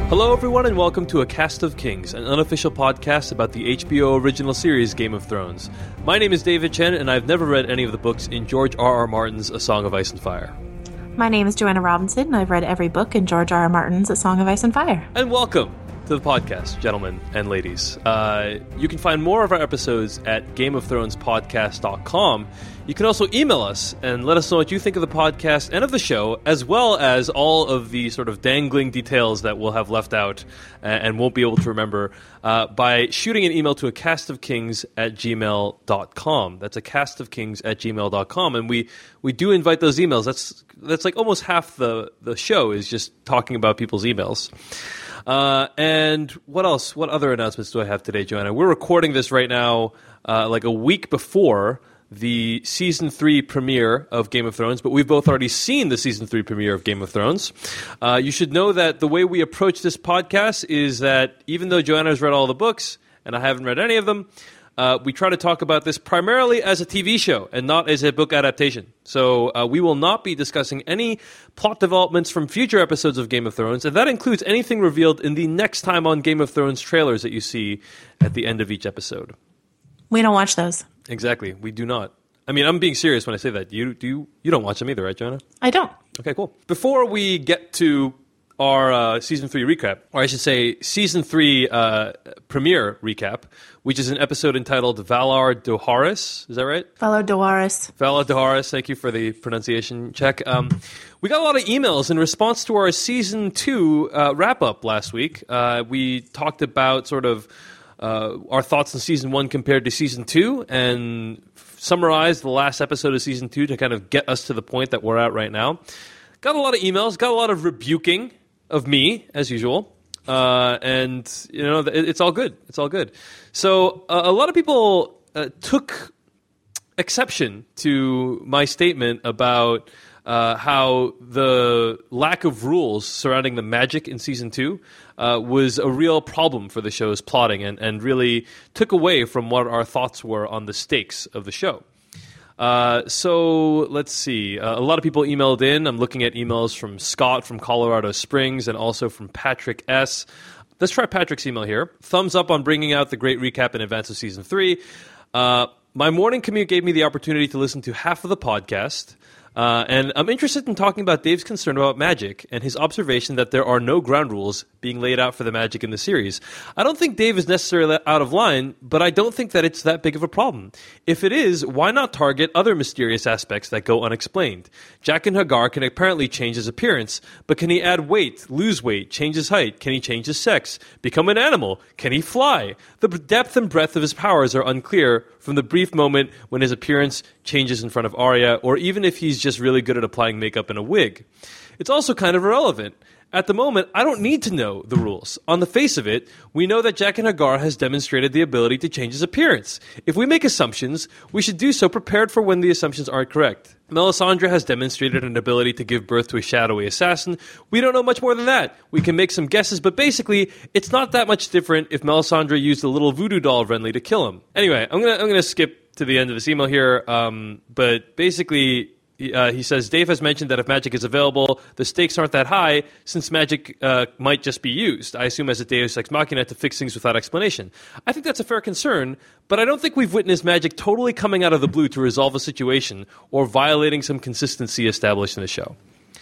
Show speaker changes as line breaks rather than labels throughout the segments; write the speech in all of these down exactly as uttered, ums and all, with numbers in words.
Hello everyone and welcome to A Cast of Kings, an unofficial podcast about the H B O original series Game of Thrones. My name is David Chen and I've never read any of the books in George R. R. Martin's A Song of Ice and Fire.
My name is Joanna Robinson and I've read every book in George R. R. Martin's A Song of Ice and Fire.
And welcome to the podcast, gentlemen and ladies. Uh, you can find more of our episodes at game of thrones podcast dot com. You can also email us and let us know what you think of the podcast and of the show, as well as all of the sort of dangling details that we'll have left out and won't be able to remember uh, by shooting an email to a cast of kings at gmail dot com. That's a cast of kings at gmail dot com. And we, we do invite those emails. That's that's like almost half the, the show is just talking about people's emails. Uh, and what else? What other announcements do I have today, Joanna? We're recording this right now uh, like a week before the season three premiere of Game of Thrones, but we've both already seen the season three premiere of Game of Thrones. Uh, you should know that the way we approach this podcast is that even though Joanna has read all the books and I haven't read any of them, uh, we try to talk about this primarily as a T V show and not as a book adaptation. So uh, we will not be discussing any plot developments from future episodes of Game of Thrones, and that includes anything revealed in the Next Time on Game of Thrones trailers that you see at the end of each episode.
We don't watch those.
Exactly. We do not. I mean, I'm being serious when I say that. You do you, you don't watch them either, right, Joanna?
I don't.
Okay, cool. Before we get to our uh, season three recap, or I should say season three uh, premiere recap, which is an episode entitled Valar Dohaeris. Is that right?
Valar Dohaeris.
Valar Dohaeris. Thank you for the pronunciation check. Um, we got a lot of emails in response to our season two uh, wrap-up last week. Uh, we talked about sort of Uh, our thoughts on season one compared to season two, and summarize the last episode of season two to kind of get us to the point that we're at right now. Got a lot of emails, got a lot of rebuking of me, as usual, uh, and you know it, it's all good. It's all good. So uh, a lot of people uh, took exception to my statement about Uh, how the lack of rules surrounding the magic in season two uh, was a real problem for the show's plotting and, and really took away from what our thoughts were on the stakes of the show. Uh, so let's see. Uh, a lot of people emailed in. I'm looking at emails from Scott from Colorado Springs and also from Patrick S. Let's try Patrick's email here. Thumbs up on bringing out the great recap in advance of season three. Uh, my morning commute gave me the opportunity to listen to half of the podcast. Uh, and I'm interested in talking about Dave's concern about magic and his observation that there are no ground rules being laid out for the magic in the series. I don't think Dave is necessarily out of line, but I don't think that it's that big of a problem. If it is, why not target other mysterious aspects that go unexplained? Jaqen H'ghar can apparently change his appearance, but can he add weight, lose weight, change his height? Can he change his sex? Become an animal? Can he fly? The depth and breadth of his powers are unclear from the brief moment when his appearance changes in front of Arya, or even if he's just really good at applying makeup in a wig. It's also kind of irrelevant. At the moment, I don't need to know the rules. On the face of it, we know that Jaqen H'ghar has demonstrated the ability to change his appearance. If we make assumptions, we should do so prepared for when the assumptions aren't correct. Melisandre has demonstrated an ability to give birth to a shadowy assassin. We don't know much more than that. We can make some guesses, but basically, it's not that much different if Melisandre used a little voodoo doll of Renly to kill him. Anyway, I'm gonna I'm gonna skip to the end of this email here, um, but basically, Uh, he says, Dave has mentioned that if magic is available, the stakes aren't that high, since magic uh, might just be used, I assume as a deus ex machina to fix things without explanation. I think that's a fair concern, but I don't think we've witnessed magic totally coming out of the blue to resolve a situation or violating some consistency established in the show.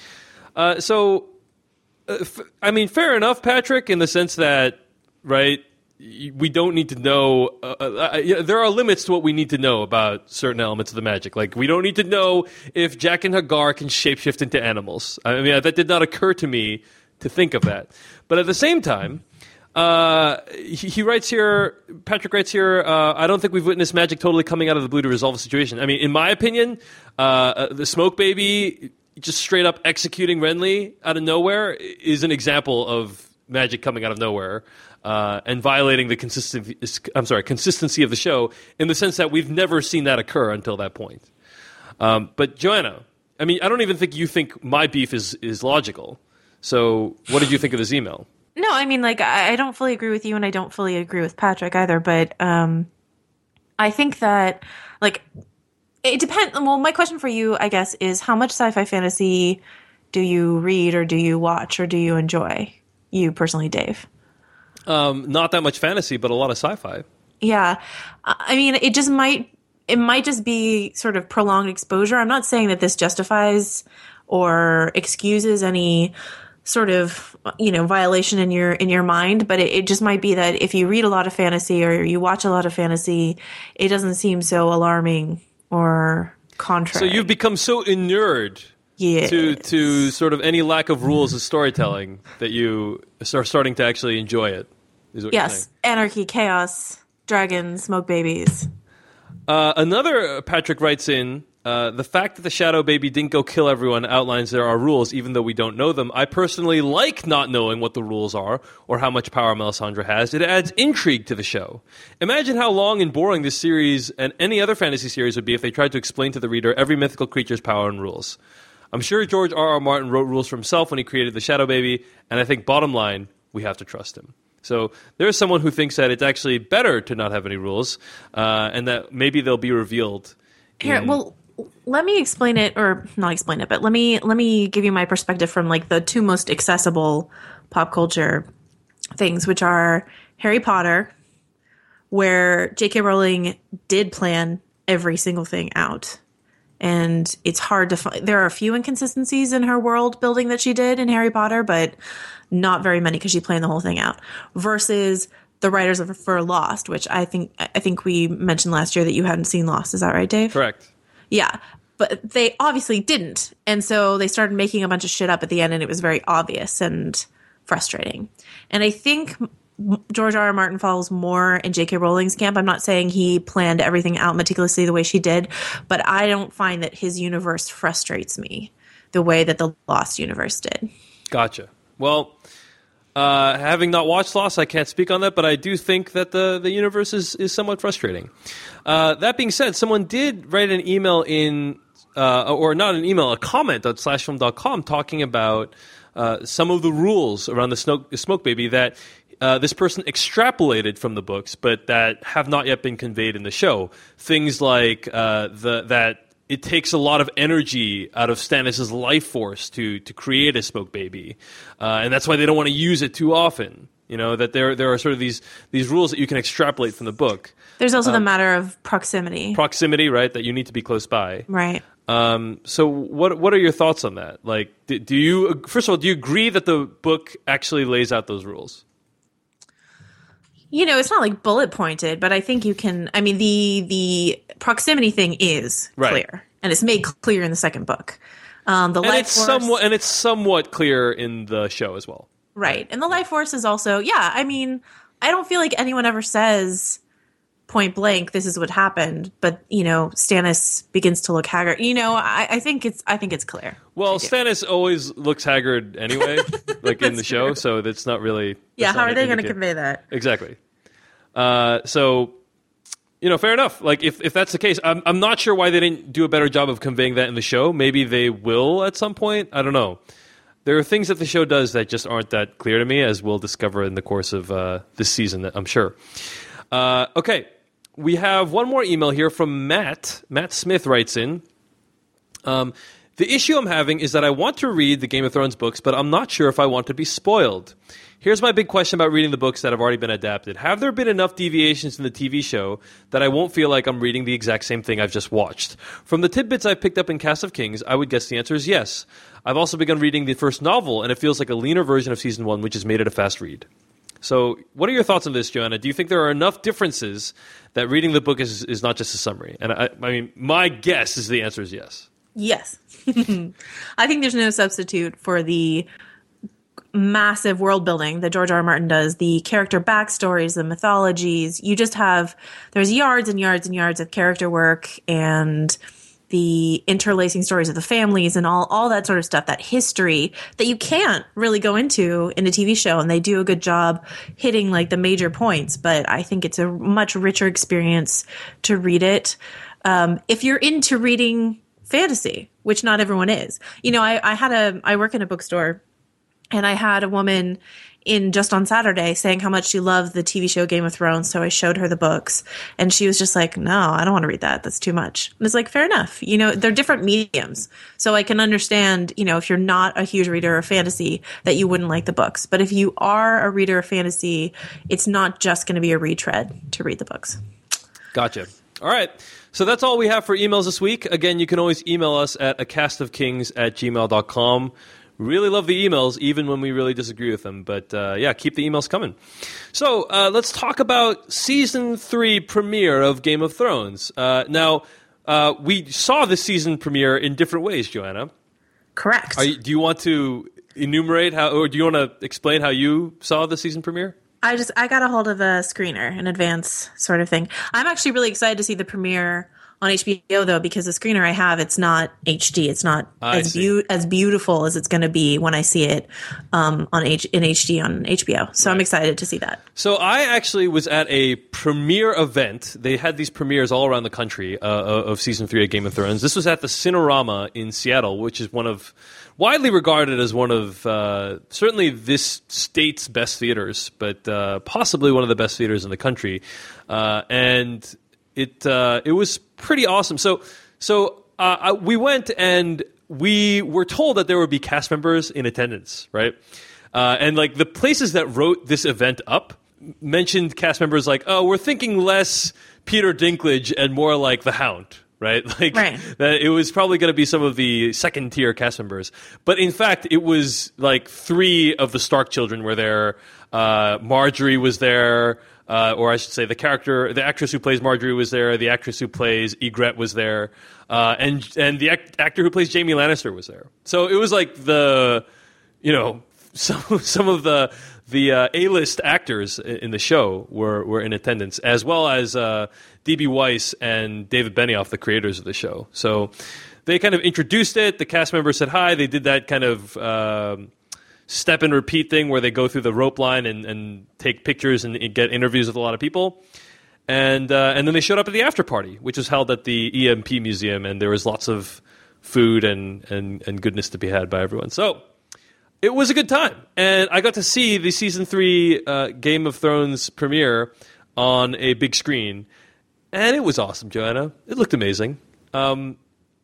Uh, so, uh, f- I mean, fair enough, Patrick, in the sense that, right, we don't need to know, uh, uh, uh, there are limits to what we need to know about certain elements of the magic. Like, we don't need to know if Jaqen H'ghar can shapeshift into animals. I mean, that did not occur to me to think of that. But at the same time, uh, he, he writes here, Patrick writes here, uh, I don't think we've witnessed magic totally coming out of the blue to resolve a situation. I mean, in my opinion, uh, the Smoke Baby just straight up executing Renly out of nowhere is an example of magic coming out of nowhere. Uh, and violating the consistency, I'm sorry, consistency of the show in the sense that we've never seen that occur until that point. Um, but Joanna, I mean, I don't even think you think my beef is, is logical. So what did you think of this email?
No, I mean, like, I, I don't fully agree with you and I don't fully agree with Patrick either. But um, I think that, like, it depends. Well, my question for you, I guess, is how much sci-fi fantasy do you read or do you watch or do you enjoy? you personally, Dave?
Um, not that much fantasy, but a lot of sci-fi.
Yeah. I mean, it just might, it might just be sort of prolonged exposure. I'm not saying that this justifies or excuses any sort of, you know, violation in your, in your mind, but it, it just might be that if you read a lot of fantasy or you watch a lot of fantasy, it doesn't seem so alarming or contrary.
So you've become so inured
yes.
to, to sort of any lack of rules of storytelling that you are starting to actually enjoy it. Is what
yes.
you're saying.
Anarchy, chaos, dragons, smoke babies.
Uh, another Patrick writes in, uh, the fact that the Shadow Baby didn't go kill everyone outlines there are rules, even though we don't know them. I personally like not knowing what the rules are or how much power Melisandre has. It adds intrigue to the show. Imagine how long and boring this series and any other fantasy series would be if they tried to explain to the reader every mythical creature's power and rules. I'm sure George R. R. Martin wrote rules for himself when he created the Shadow Baby, and I think bottom line, we have to trust him. So there's someone who thinks that it's actually better to not have any rules, uh, and that maybe they'll be revealed.
Here,
in-
well, let me explain it, or not explain it, but let me let me give you my perspective from like the two most accessible pop culture things, which are Harry Potter, where J K. Rowling did plan every single thing out. And it's hard to find. There are a few inconsistencies in her world building that she did in Harry Potter, but not very many because she planned the whole thing out. Versus the writers of for Lost, which I think I think we mentioned last year that you hadn't seen Lost. Is that right, Dave?
Correct.
Yeah, but they obviously didn't, and so they started making a bunch of shit up at the end, and it was very obvious and frustrating. And I think George R. R. Martin falls more in J K. Rowling's camp. I'm not saying he planned everything out meticulously the way she did, but I don't find that his universe frustrates me the way that the Lost universe did.
Gotcha. Well, uh, having not watched Lost, I can't speak on that, but I do think that the, the universe is, is somewhat frustrating. Uh, that being said, someone did write an email in, uh, or not an email, a comment on slash film dot com talking about uh, some of the rules around the Smoke, the Smoke Baby that Uh, this person extrapolated from the books, but that have not yet been conveyed in the show. Things like uh, the that it takes a lot of energy out of Stannis' life force to to create a Smoke Baby, uh, and that's why they don't want to use it too often. You know, that there there are sort of these these rules that you can extrapolate from the book.
There's also
um,
the matter of proximity.
Proximity, right? That you need to be close by.
Right.
Um, so what what are your thoughts on that? Like, do, do you first of all do you agree that the book actually lays out those rules?
You know, it's not like bullet pointed, but I think you can. I mean, the the proximity thing is
right.
clear, and it's made clear in the second book. Um, the
and
life
it's
force,
somewhat and it's somewhat clear in the show as well.
Right, and the life force is also. Yeah, I mean, I don't feel like anyone ever says point blank, "This is what happened," but you know, Stannis begins to look haggard. You know, I, I think it's I think it's clear.
Well, Stannis always looks haggard anyway, like in the show, true. So that's not really.
Yeah, how are they going to
indicate.
convey that?
Exactly. Uh, so, you know, fair enough. Like, if, if that's the case, I'm I'm not sure why they didn't do a better job of conveying that in the show. Maybe they will at some point. I don't know. There are things that the show does that just aren't that clear to me, as we'll discover in the course of uh, this season, I'm sure. Uh, okay, we have one more email here from Matt. Matt Smith writes in. Um, the issue I'm having is that I want to read the Game of Thrones books, but I'm not sure if I want to be spoiled. Here's my big question about reading the books that have already been adapted. Have there been enough deviations in the T V show that I won't feel like I'm reading the exact same thing I've just watched? From the tidbits I've picked up in Cast of Kings, I would guess the answer is yes. I've also begun reading the first novel, and it feels like a leaner version of Season one, which has made it a fast read. So what are your thoughts on this, Joanna? Do you think there are enough differences that reading the book is, is not just a summary? And I, I mean, my guess is the answer is yes.
Yes. I think there's no substitute for the massive world building that George R. R. Martin does, the character backstories, the mythologies. You just have, there's yards and yards and yards of character work and the interlacing stories of the families and all, all that sort of stuff, that history that you can't really go into in a T V show. And they do a good job hitting like the major points, but I think it's a much richer experience to read it. Um, if you're into reading fantasy, which not everyone is. You know, I, I had a, I work in a bookstore, and I had a woman in just on Saturday saying how much she loved the T V show Game of Thrones. So I showed her the books and she was just like, no, I don't want to read that. That's too much. And it's like, fair enough. You know, they're different mediums. So I can understand, you know, if you're not a huge reader of fantasy that you wouldn't like the books. But if you are a reader of fantasy, it's not just going to be a retread to read the books.
Gotcha. All right. So that's all we have for emails this week. Again, you can always email us at a cast of kings at gmail dot com. Really love the emails, even when we really disagree with them. But uh, yeah, keep the emails coming. So uh, let's talk about season three premiere of Game of Thrones. Uh, now, uh, we saw the season premiere in different ways, Joanna.
Correct.
Are you, do you want to enumerate how, or do you want to explain how you saw the season premiere?
I just I got a hold of a screener, an advance sort of thing. I'm actually really excited to see the premiere on H B O though, because the screener I have, it's not H D. It's not
I
as beau- as beautiful as it's going to be when I see it um, on H- in H D on H B O. So right. I'm excited to see that.
So I actually was at a premiere event. They had these premieres all around the country uh, of season three of Game of Thrones. This was at the Cinerama in Seattle, which is one of widely regarded as one of uh, certainly this state's best theaters, but uh, possibly one of the best theaters in the country. Uh, and it uh, it was pretty awesome. So so uh, I, we went and we were told that there would be cast members in attendance, right? Uh, and like the places that wrote this event up mentioned cast members like, oh, we're thinking less Peter Dinklage and more like the Hound. Right, like
right.
that. It was probably going to be some of the second tier cast members, but in fact, it was like three of the Stark children were there. Uh, Marjorie was there, uh, or I should say, the character, the actress who plays Marjorie was there. The actress who plays Ygritte was there, uh, and and the act- actor who plays Jaime Lannister was there. So it was like the, you know, some some of the. The uh, A-list actors in the show were, were in attendance, as well as uh, D B. Weiss and David Benioff, the creators of the show. So they kind of introduced it. The cast members said hi. They did that kind of um, step and repeat thing where they go through the rope line and, and take pictures and, and get interviews with a lot of people. And uh, and then they showed up at the after party, which was held at the E M P Museum, and there was lots of food and, and, and goodness to be had by everyone. So it was a good time, and I got to see the season three uh, Game of Thrones premiere on a big screen, and it was awesome, Joanna. It looked amazing. Um,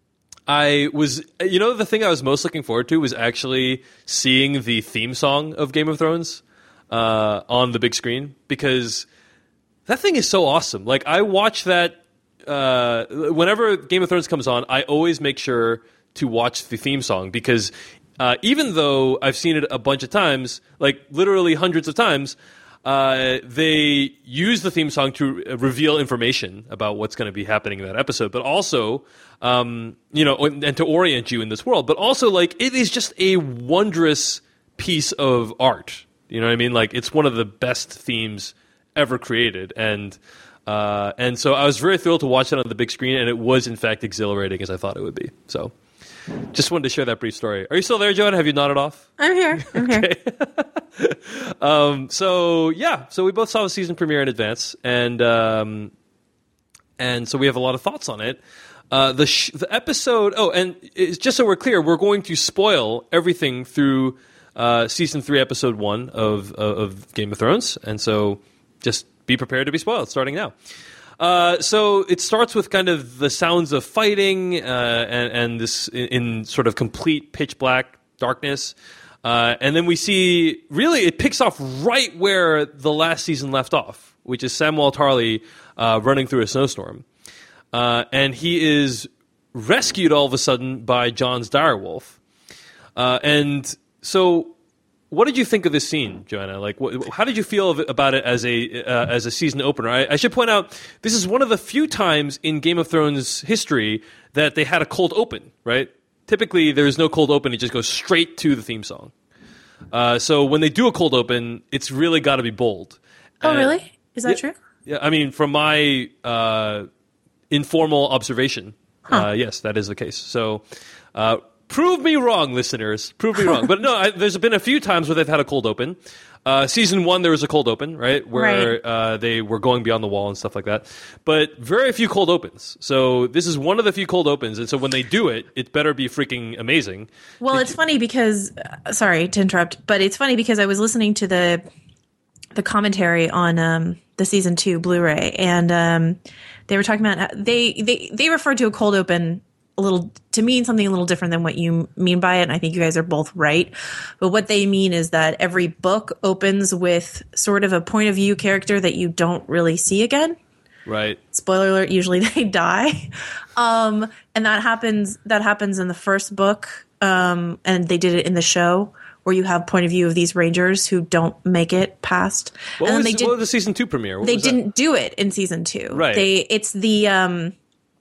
I was, you know, the thing I was most looking forward to was actually seeing the theme song of Game of Thrones uh, on the big screen, because that thing is so awesome. Like, I watch that uh, whenever Game of Thrones comes on. I always make sure to watch the theme song, because Uh, even though I've seen it a bunch of times, like literally hundreds of times, uh, they use the theme song to reveal information about what's going to be happening in that episode, but also, um, you know, and, and to orient you in this world. But also, like, it is just a wondrous piece of art. You know what I mean? Like, it's one of the best themes ever created, and uh, and so I was very thrilled to watch it on the big screen, and it was in fact exhilarating as I thought it would be. So. Just wanted to share that brief story. Are you still there, Joanna? Have you nodded off?
I'm here. I'm here.
um, so yeah, so we both saw the season premiere in advance, and um, and so we have a lot of thoughts on it. Uh, the sh- the episode. Oh, and it's, just so we're clear, we're going to spoil everything through uh, season three, episode one of of Game of Thrones, and so just be prepared to be spoiled starting now. Uh, so it starts with kind of the sounds of fighting uh, and, and this in, in sort of complete pitch black darkness. Uh, and then we see, really, it picks off right where the last season left off, which is Samwell Tarly uh, running through a snowstorm. Uh, and he is rescued all of a sudden by Jon's direwolf. Uh, and so what did you think of this scene, Joanna? Like, wh- how did you feel of it, about it as a uh, as a season opener? I, I should point out, this is one of the few times in Game of Thrones history that they had a cold open, right? Typically, there's no cold open. It just goes straight to the theme song. Uh, so when they do a cold open, it's really got to be bold.
Oh,
and,
really? Is that
yeah,
true?
Yeah, I mean, from my uh, informal observation, huh. uh, yes, that is the case. So uh, prove me wrong, listeners. Prove me wrong. But no, I, there's been a few times where they've had a cold open. Uh, season one, there was a cold open, right, where
Right.
Uh, they were going beyond the wall and stuff like that. But very few cold opens. So this is one of the few cold opens, and so when they do it, it better be freaking amazing.
Well, it's funny because uh, sorry to interrupt, but it's funny because I was listening to the the commentary on um, the season two Blu-ray, and um, they were talking about they they they referred to a cold open a little to mean something a little different than what you mean by it, and I think you guys are both right. But what they mean is that every book opens with sort of a point of view character that you don't really see again.
Right.
Spoiler alert, usually they die. Um, and that happens that happens in the first book, um, and they did it in the show where you have point of view of these rangers who don't make it past.
What,
and
was,
then they did,
what was the season two premiere? What
they
was that?
didn't do it in season two.
Right.
They it's the um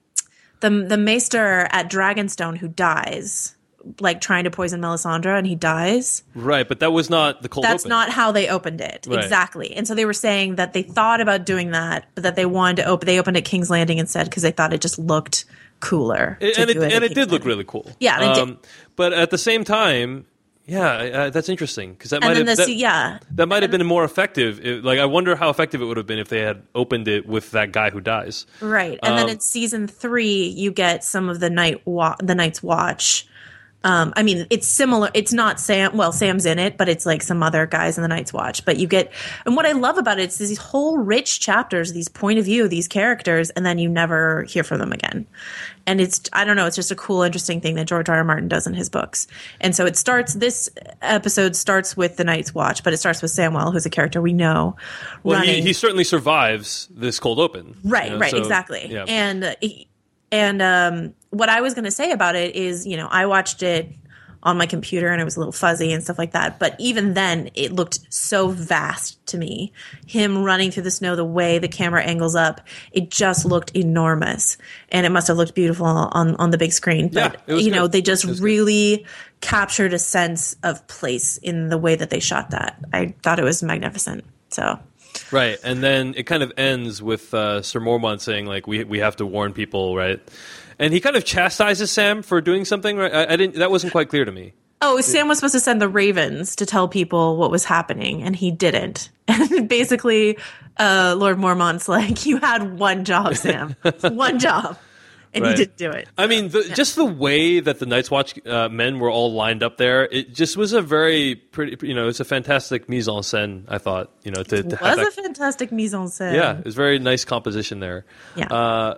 the the maester at Dragonstone who dies, like trying to poison Melisandre, and he dies.
Right, but that was not the cold
That's
open.
not how they opened it.
Right.
Exactly. And so they were saying that they thought about doing that, but that they wanted to open they opened at King's Landing instead because they thought it just looked cooler.
It-
to
and it,
do it
and
at
it
King's
did look
Landing.
really cool.
Yeah, it did.
But at the same time, yeah, uh, that's interesting because that
And
might
then
have
the
that,
yeah.
that might have been more effective. It- like I wonder how effective it would have been if they had opened it with that guy who dies.
Right. And then
Um,
in season three you get some of the night wa- the Night's Watch. Um, I mean, it's similar. It's not Sam. Well, Sam's in it, but it's like some other guys in the Night's Watch. But you get, and what I love about it is these whole rich chapters, these point of view, these characters, and then you never hear from them again. And it's, I don't know, it's just a cool, interesting thing that George R. R. Martin does in his books. And so it starts. This episode starts with the Night's Watch, but it starts with Samwell, who's a character we know.
Well, he,
running.
he certainly survives this cold open.
Right,
you know,
right,
so,
exactly.
Yeah.
And uh, he- and um, what I was going to say about it is, you know, I watched it on my computer and it was a little fuzzy and stuff like that. But even then, it looked so vast to me. Him running through the snow, the way the camera angles up, it just looked enormous. And it must have looked beautiful on, on the big screen. But,
Yeah, it was
you know,
good.
they just
It was good.
really captured a sense of place in the way that they shot that. I thought it was magnificent. So.
Right, and then it kind of ends with uh, Sir Mormont saying, like, we we have to warn people, right? And he kind of chastises Sam for doing something, right? I, I didn't. That wasn't quite clear to me.
Oh, Sam was supposed to send the ravens to tell people what was happening, and he didn't. And basically, uh, Lord Mormont's like, you had one job, Sam. one job. And
Right.
he didn't do it.
I mean, the, just the way that the Night's Watch uh, men were all lined up there, it just was a very pretty, you know, it's a fantastic mise en scène, I thought, you know, to,
It
to
was
have
a
that.
fantastic mise en scène.
Yeah, it was very nice composition there.
Yeah.
Uh,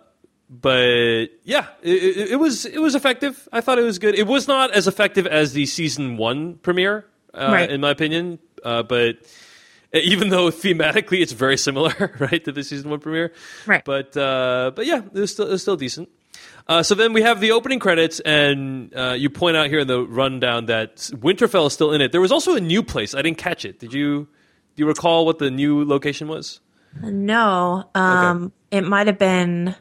but yeah, it, it, it was it was effective. I thought it was good. It was not as effective as the season one premiere, uh,
Right.
in my opinion. Uh, but even though thematically it's very similar, right, to the season one premiere.
Right.
But uh, but yeah, it was still it was still decent. Uh, so then we have the opening credits, and uh, you point out here in the rundown that Winterfell is still in it. There was also a new place. I didn't catch it. Did you do you recall what the new location was?
No. Um, It might have been.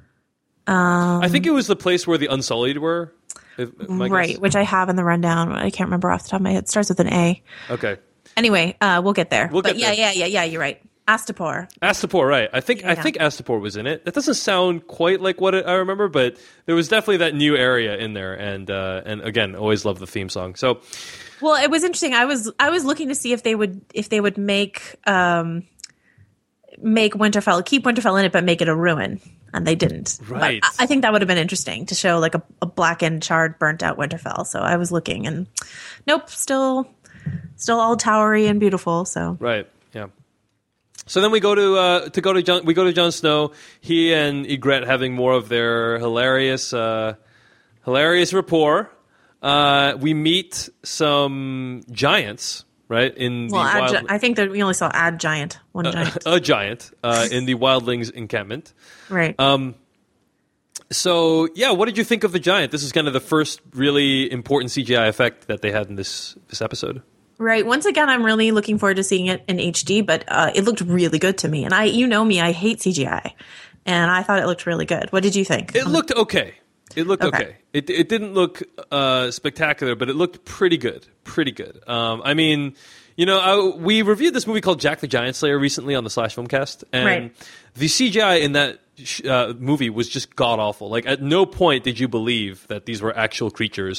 Um,
I think it was the place where the Unsullied were. If, my guess.
right, which I have in the rundown. I can't remember off the top of my head. It starts with an A.
Okay.
Anyway, uh, we'll get there.
We'll
but
get
yeah,
there.
yeah, yeah, yeah, you're right. Astapor.
Astapor, right. I think I
Yeah.
think Astapor was in it. That doesn't sound quite like what it, I remember, but there was definitely that new area in there. And uh, and again, always love the theme song. So
Well, it was interesting. I was I was looking to see if they would if they would make um make Winterfell keep Winterfell in it, but make it a ruin, and they didn't. But
Right.
I, I think that would have been interesting to show like a, a blackened, charred, burnt out Winterfell. So I was looking, and nope, still still all towery and beautiful. So
right, yeah. So then we go to uh, to go to Jon, we go to Jon Snow. He and Ygritte having more of their hilarious uh, hilarious rapport. Uh, we meet some giants, right? In the
well, ad,
wild,
gi- I think that we only saw ad giant, one giant,
a giant uh, in the wildlings encampment.
right?
Um, so yeah, what did you think of the giant? This is kind of the first really important C G I effect that they had in this this episode.
Right. Once again, I'm really looking forward to seeing it in H D, but uh, it looked really good to me. And I, you know me, I hate C G I, and I thought it looked really good. What did you think?
It looked okay. It looked okay.
Okay.
It it didn't look uh, spectacular, but it looked pretty good. Pretty good. Um, I mean, you know, I, we reviewed this movie called Jack the Giant Slayer recently on the Slash Filmcast, and
Right.
the C G I in that sh- uh, movie was just god awful. Like, at no point did you believe that these were actual creatures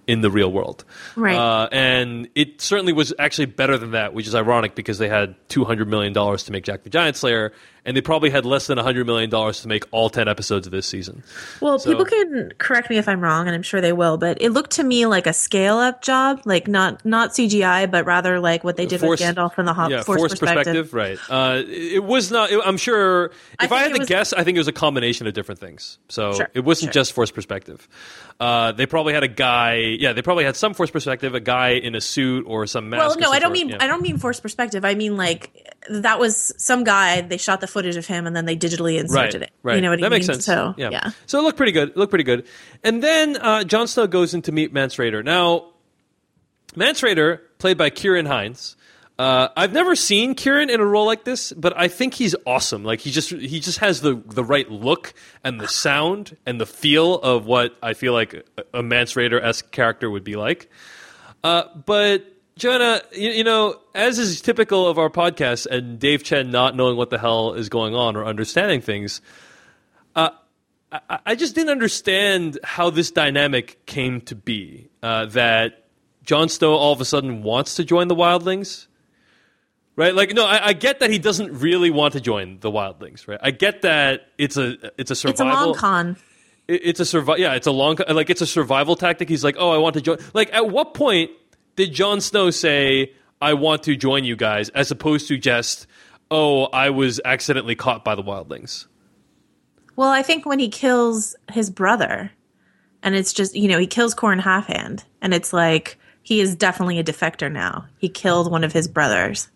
in the real world.
Right.
Uh, and it certainly was actually better than that, which is ironic because they had two hundred million dollars to make Jack the Giant Slayer, and they probably had less than one hundred million dollars to make all ten episodes of this season.
Well,
So-
people can correct me if I'm wrong, and I'm sure they will, but it looked to me like a scale-up job, like not not C G I, but rather like what they did
Force-
with Gandalf and the Hob-
Yeah,
Force,
forced
perspective.
perspective, right. Uh, it it was not, I'm sure,
I
if I,
think
had
it
to
was-
guess, I think it was a combination of different things. So
Sure,
it wasn't
sure.
just force perspective. Uh, they probably had a guy, yeah, they probably had some force perspective, a guy in a suit or some mask.
Well,
of
no,
some
I don't
sort,
mean
yeah.
I don't mean forced perspective. I mean like that was some guy. They shot the footage of him and then they digitally inserted
Right,
it.
right.
You know what
that
I
makes
mean?
sense.
So
yeah.
yeah.
So it looked pretty good. It looked pretty good. And then uh, Jon Snow goes in to meet Mance Rayder. Now, Mance Rayder, played by Kieran Hines. Uh, I've never seen Kieran in a role like this, but I think he's awesome. Like he just he just has the the right look and the sound and the feel of what I feel like a, a Mance Rayder-esque character would be like. Uh, but Joanna, you, you know, as is typical of our podcast, and Dave Chen not knowing what the hell is going on or understanding things, uh, I, I just didn't understand how this dynamic came to be. Uh, that Jon Snow all of a sudden wants to join the Wildlings. Right, like no, I, I get that he doesn't really want to join the Wildlings. Right, I get that it's a it's a survival.
It's a long con.
It, it's a survival. Yeah, it's a long like it's a survival tactic. He's like, oh, I want to join. Like, at what point did Jon Snow say, I want to join you guys, as opposed to just, oh, I was accidentally caught by the Wildlings?
Well, I think when he kills his brother, and it's just you know he kills Corrin Halfhand, and it's like he is definitely a defector now. He killed one of his brothers.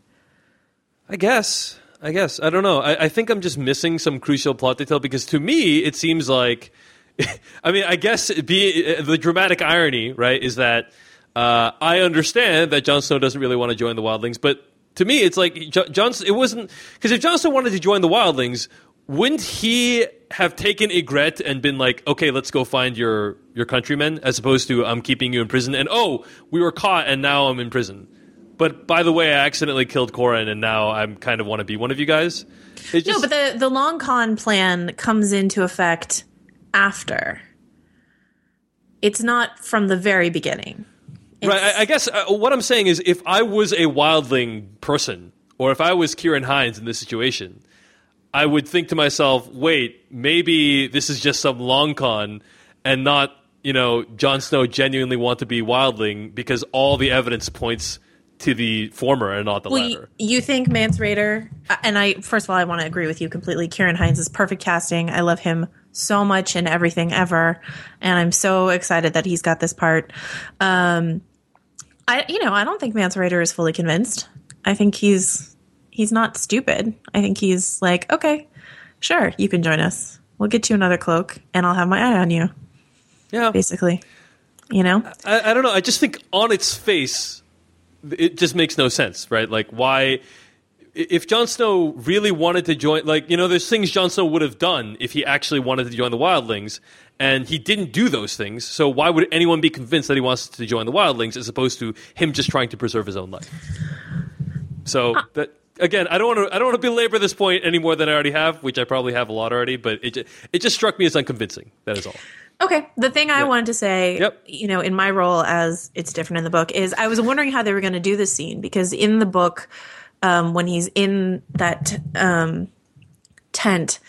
I guess. I guess. I don't know. I, I think I'm just missing some crucial plot detail because to me, it seems like. I mean, I guess be, the dramatic irony, right, is that uh, I understand that Jon Snow doesn't really want to join the Wildlings, but to me, it's like Jo- Jon. It wasn't because if Jon Snow wanted to join the Wildlings, wouldn't he have taken Ygritte and been like, okay, let's go find your your countrymen, as opposed to I'm keeping you in prison and oh, we were caught and now I'm in prison. But by the way, I accidentally killed Corrin, and now I kind of want to be one of you guys. It just,
No, but the the long con plan comes into effect after. It's not from the very beginning. It's,
right. I, I guess uh, what I'm saying is, if I was a wildling person, or if I was Kieran Hines in this situation, I would think to myself, "Wait, maybe this is just some long con, and not, you know, Jon Snow genuinely want to be wildling because all the evidence points." To the former and not the
well,
latter.
You, you think Mance Rayder, and I, first of all, I want to agree with you completely. Kieran Hines is perfect casting. I love him so much in everything ever. And I'm so excited that he's got this part. Um, I, you know, I don't think Mance Rayder is fully convinced. I think he's, he's not stupid. I think he's like, okay, sure, you can join us. We'll get you another cloak and I'll have my eye on you.
Yeah.
Basically, you know,
I, I don't know. I just think on its face, it just makes no sense, right? Like, why, if Jon Snow really wanted to join, like, you know, there's things Jon Snow would have done if he actually wanted to join the Wildlings, and he didn't do those things, so why would anyone be convinced that he wants to join the Wildlings as opposed to him just trying to preserve his own life? So, that, again, I don't want to I don't want to belabor this point any more than I already have, which I probably have a lot already, but it, ju- it just struck me as unconvincing, that is all.
okay. The thing I
Yep.
wanted to say,
Yep.
you know, in my role as it's different in the book is I was wondering how they were going to do this scene because in the book, um, when he's in that um, tent,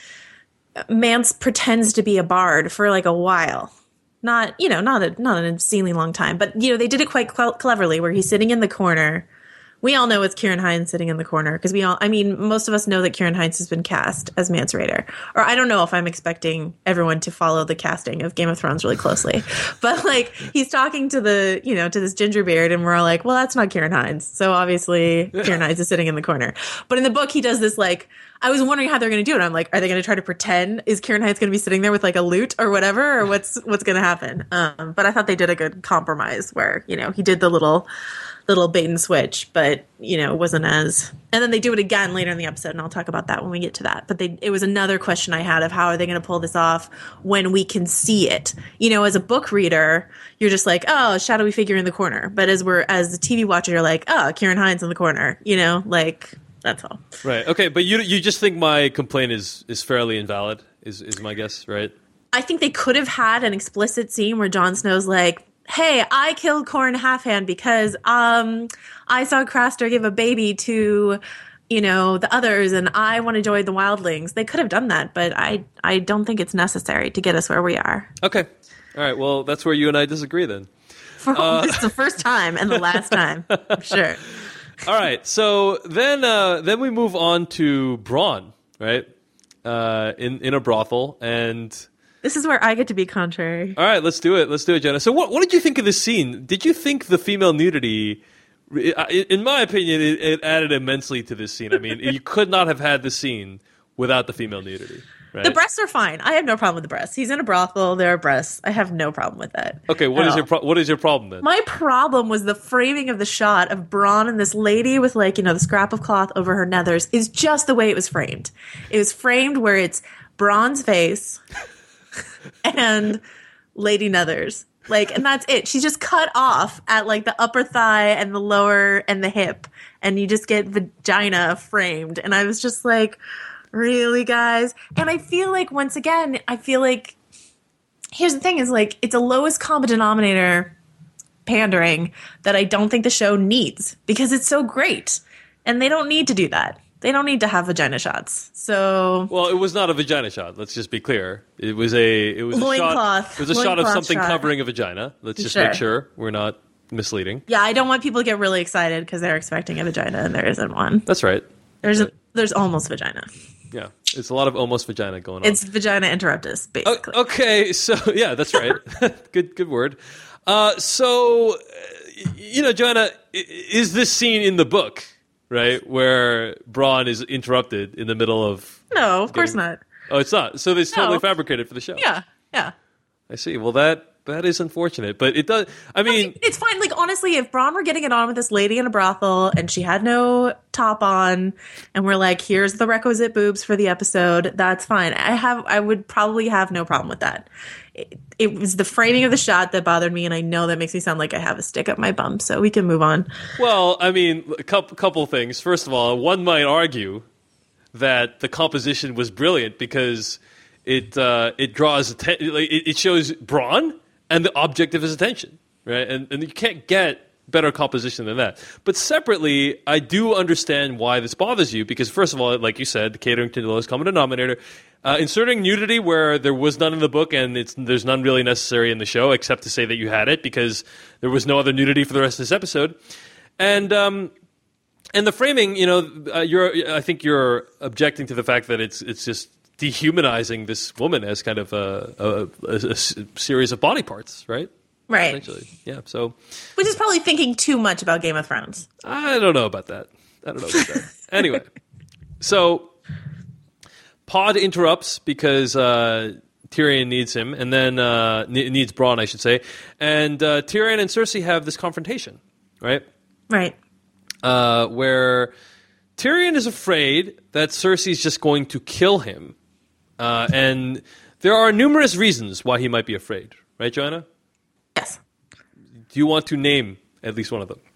Mance pretends to be a bard for like a while. Not, you know, not a, not an insanely long time, but you know, they did it quite cl- cleverly where he's sitting in the corner. We all know it's Kieran Hines sitting in the corner because we all, I mean, most of us know that Kieran Hines has been cast as Mance Rayder. Or I don't know if I'm expecting everyone to follow the casting of Game of Thrones really closely. But like, he's talking to the, you know, to this ginger beard and we're all like, well, that's not Kieran Hines. So obviously Kieran Hines is sitting in the corner. But in the book, he does this like, I was wondering how they're going to do it. I'm like, are they going to try to pretend? Is Kieran Hines going to be sitting there with like a lute or whatever? Or what's, what's going to happen? Um, but I thought they did a good compromise where, you know, he did the little, little bait and switch, but you know, it wasn't as, and then they do it again later in the episode and I'll talk about that when we get to that. But they, it was another question I had of how are they going to pull this off when we can see it? You know, as a book reader, you're just like, oh, shadowy figure in the corner. But as we're, as the T V watcher, you're like, oh, Kieran Hines in the corner, you know, like that's all.
Right. Okay. But you you just think my complaint is, is fairly invalid, is, is my guess, right?
I think they could have had an explicit scene where Jon Snow's like, hey, I killed Corrin Halfhand because um, I saw Craster give a baby to, you know, the others, and I want to join the Wildlings. They could have done that, but I, I don't think it's necessary to get us where we are.
Okay. All right. Well, that's where you and I disagree then.
For uh, this is the first time and the last time, I'm sure.
All right. So then, uh, then we move on to Braun, right? Uh, in in a brothel, and
this is where I get to be contrary.
All right, let's do it. Let's do it, Jenna. So, what what did you think of this scene? Did you think the female nudity? In my opinion, it, it added immensely to this scene. I mean, you could not have had the scene without the female nudity. Right?
The breasts are fine. I have no problem with the breasts. He's in a brothel. There are breasts. I have no problem with that.
Okay, what is all. your pro- what is your problem then?
My problem was the framing of the shot of Braun and this lady with, like, you know, the scrap of cloth over her nethers is just the way it was framed. It was framed where it's Braun's face and Lady Nethers. Like, and that's it. She's just cut off at, like, the upper thigh and the lower and the hip, and you just get vagina framed. And I was just like, really, guys? And I feel like, once again, I feel like, here's the thing is, like, it's a lowest common denominator pandering that I don't think the show needs, because it's so great. And they don't need to do that. They don't need to have vagina shots. So,
well, it was not a vagina shot. Let's just be clear. It was a it was a shot. It was a shot of something shot. covering a vagina. Let's just sure. make sure we're not misleading.
Yeah, I don't want people to get really excited because they're expecting a vagina and there isn't one.
That's right.
There's a, there's almost vagina.
Yeah, it's a lot of almost vagina going on.
It's vagina interruptus, basically.
O- okay, so yeah, that's right. good, good word. Uh, so, you know, Joanna, is this scene in the book, right, where Braun is interrupted in the middle of?
No, of getting... course not.
Oh, it's not. So it's totally no. fabricated for the show.
Yeah, yeah.
I see. Well, that. That is unfortunate, but it does. I mean, I mean,
it's fine. Like, honestly, if Braun were getting it on with this lady in a brothel and she had no top on, and we're like, "Here's the requisite boobs for the episode," that's fine. I have, I would probably have no problem with that. It, it was the framing of the shot that bothered me, and I know that makes me sound like I have a stick up my bum. So we can move on.
Well, I mean, a couple couple things. First of all, one might argue that the composition was brilliant because it uh, it draws atten- it, it shows Braun and the object of his attention, right? And and you can't get better composition than that. But separately, I do understand why this bothers you, because first of all, like you said, catering to the lowest common denominator, uh, inserting nudity where there was none in the book and it's there's none really necessary in the show, except to say that you had it because there was no other nudity for the rest of this episode. And um, and the framing, you know, uh, you're I think you're objecting to the fact that it's it's just dehumanizing this woman as kind of a, a, a, a series of body parts, right?
Right.
Essentially. Yeah. So,
which is probably thinking too much about Game of Thrones.
I don't know about that. I don't know about that. Anyway, so Pod interrupts because uh, Tyrion needs him, and then uh, needs Braun, I should say. And uh, Tyrion and Cersei have this confrontation, right?
Right.
Uh, where Tyrion is afraid that Cersei's just going to kill him. Uh, and there are numerous reasons why he might be afraid. Right, Joanna?
Yes.
Do you want to name at least one of them?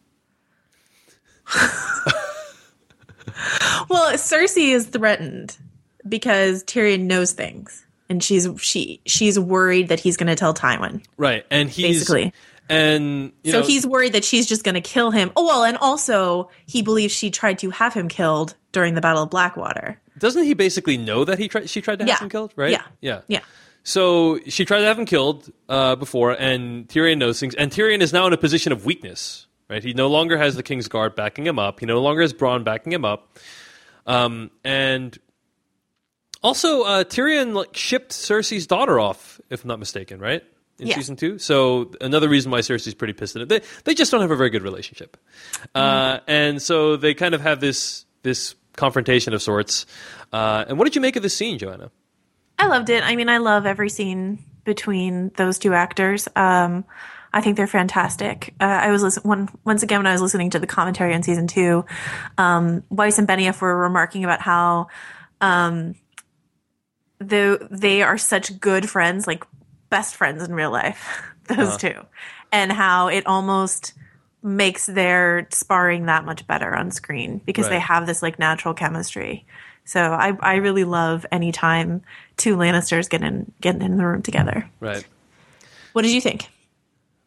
Well, Cersei is threatened because Tyrion knows things. And she's she she's worried that he's going to tell Tywin.
Right. And he's...
Basically.
And you
so
know,
he's worried that she's just going to kill him. Oh, well, and also he believes she tried to have him killed during the Battle of Blackwater.
Doesn't he basically know that he tried? She tried to have
yeah.
him killed, right?
Yeah,
yeah,
yeah.
So she tried to have him killed uh, before, and Tyrion knows things. And Tyrion is now in a position of weakness, right? He no longer has the King's Guard backing him up. He no longer has Braun backing him up. Um, and also, uh, Tyrion like, shipped Cersei's daughter off, if I'm not mistaken, right? In yeah. season two. So another reason why Cersei's pretty pissed at it. They, they just don't have a very good relationship. Mm. Uh, and so they kind of have this this confrontation of sorts. Uh, and what did you make of this scene, Joanna?
I loved it. I mean, I love every scene between those two actors. Um, I think they're fantastic. Uh, I was listen- one, once again, when I was listening to the commentary on season two, um, Weiss and Benioff were remarking about how um, the, they are such good friends, like best friends in real life, those uh-huh. two, and how it almost makes their sparring that much better on screen because right. they have this like natural chemistry. So I I really love any time two Lannisters get in get in the room together.
Right.
What did you think?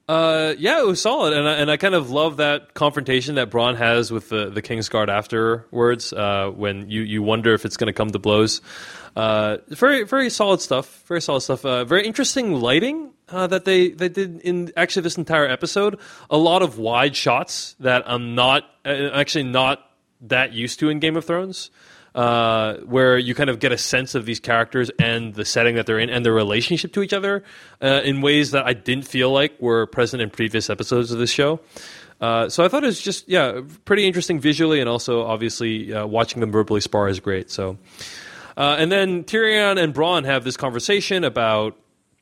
Uh, yeah, it was solid, and I, and I kind of love that confrontation that Bronn has with the, the Kingsguard afterwards, uh, when you, you wonder if it's going to come to blows. Uh, very very solid stuff. Very solid stuff. Uh, very interesting lighting uh, that they, they did in actually this entire episode. A lot of wide shots that I'm not uh, actually not that used to in Game of Thrones. Uh, where you kind of get a sense of these characters and the setting that they're in and their relationship to each other uh, in ways that I didn't feel like were present in previous episodes of this show. Uh, so I thought it was just, yeah, pretty interesting visually, and also obviously uh, watching them verbally spar is great. So, uh, and then Tyrion and Bronn have this conversation about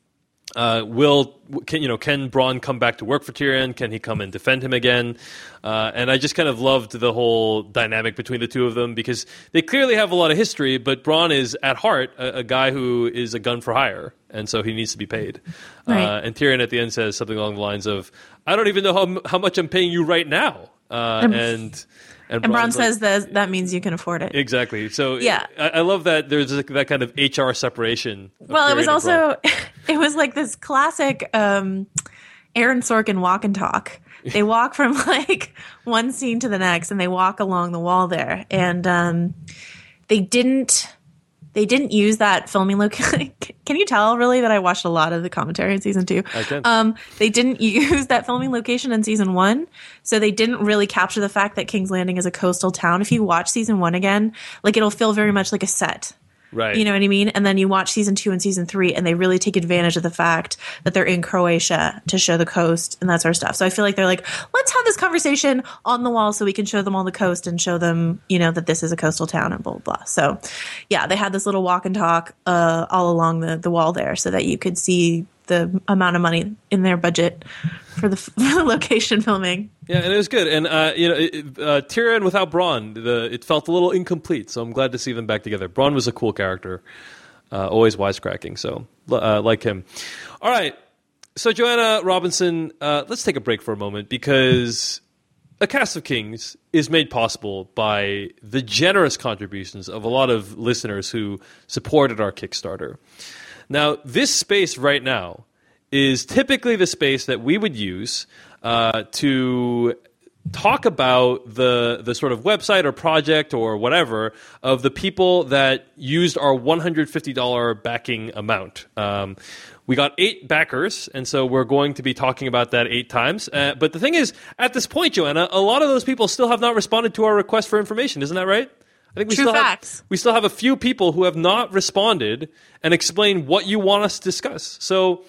Uh, will can you know can Bronn come back to work for Tyrion? Can he come and defend him again? Uh, and I just kind of loved the whole dynamic between the two of them, because they clearly have a lot of history, but Bronn is at heart a, a guy who is a gun for hire, and so he needs to be paid.
Right.
Uh, and Tyrion at the end says something along the lines of, "I don't even know how how much I'm paying you right now." Uh,
and
and
and Bronn says that that means you can afford it.
Exactly. So
yeah,
I, I love that there's that kind of H R separation.
Well, it was also it was like this classic um, Aaron Sorkin walk and talk. They walk from like one scene to the next, and they walk along the wall there, and um, they didn't. They didn't use that filming location. Can you tell, really, that I watched a lot of the commentary in season two?
I can.
Um, they didn't use that filming location in season one, so they didn't really capture the fact that King's Landing is a coastal town. If you watch season one again, like it'll feel very much like a set.
Right.
You know what I mean? And then you watch season two and season three, and they really take advantage of the fact that they're in Croatia to show the coast and that sort of stuff. So I feel like they're like, let's have this conversation on the wall so we can show them all the coast and show them, you know, that this is a coastal town and blah, blah, blah. So yeah, they had this little walk and talk uh, all along the, the wall there so that you could see the amount of money in their budget for the, for the location filming.
Yeah, and it was good. And, uh, you know, it, uh, Tyrion without Bronn, the, it felt a little incomplete, so I'm glad to see them back together. Bronn was a cool character, uh, always wisecracking, so uh, like him. All right, so Joanna Robinson, uh, let's take a break for a moment, because A Cast of Kings is made possible by the generous contributions of a lot of listeners who supported our Kickstarter. Now, this space right now is typically the space that we would use uh, to talk about the the sort of website or project or whatever of the people that used our one hundred fifty dollars backing amount. Um, we got eight backers, and so we're going to be talking about that eight times. Uh, but the thing is, at this point, Joanna, a lot of those people still have not responded to our request for information. Isn't that right? I think we
True
still
facts.
have we still have a few people who have not responded and explained what you want us to discuss. So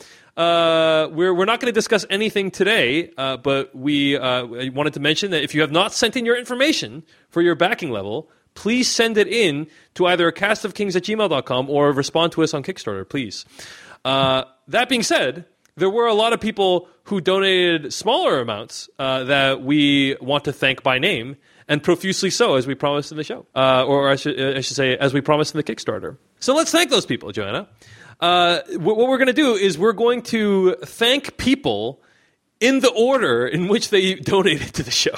uh, we're we're not going to discuss anything today, uh, but we uh, wanted to mention that if you have not sent in your information for your backing level, please send it in to either castofkings at gmail dot com or respond to us on Kickstarter, please. Uh, that being said, there were a lot of people who donated smaller amounts uh, that we want to thank by name. And profusely so, as we promised in the show. Uh, or I should, I should say, as we promised in the Kickstarter. So let's thank those people, Joanna. Uh, what we're going to do is we're going to thank people in the order in which they donated to the show.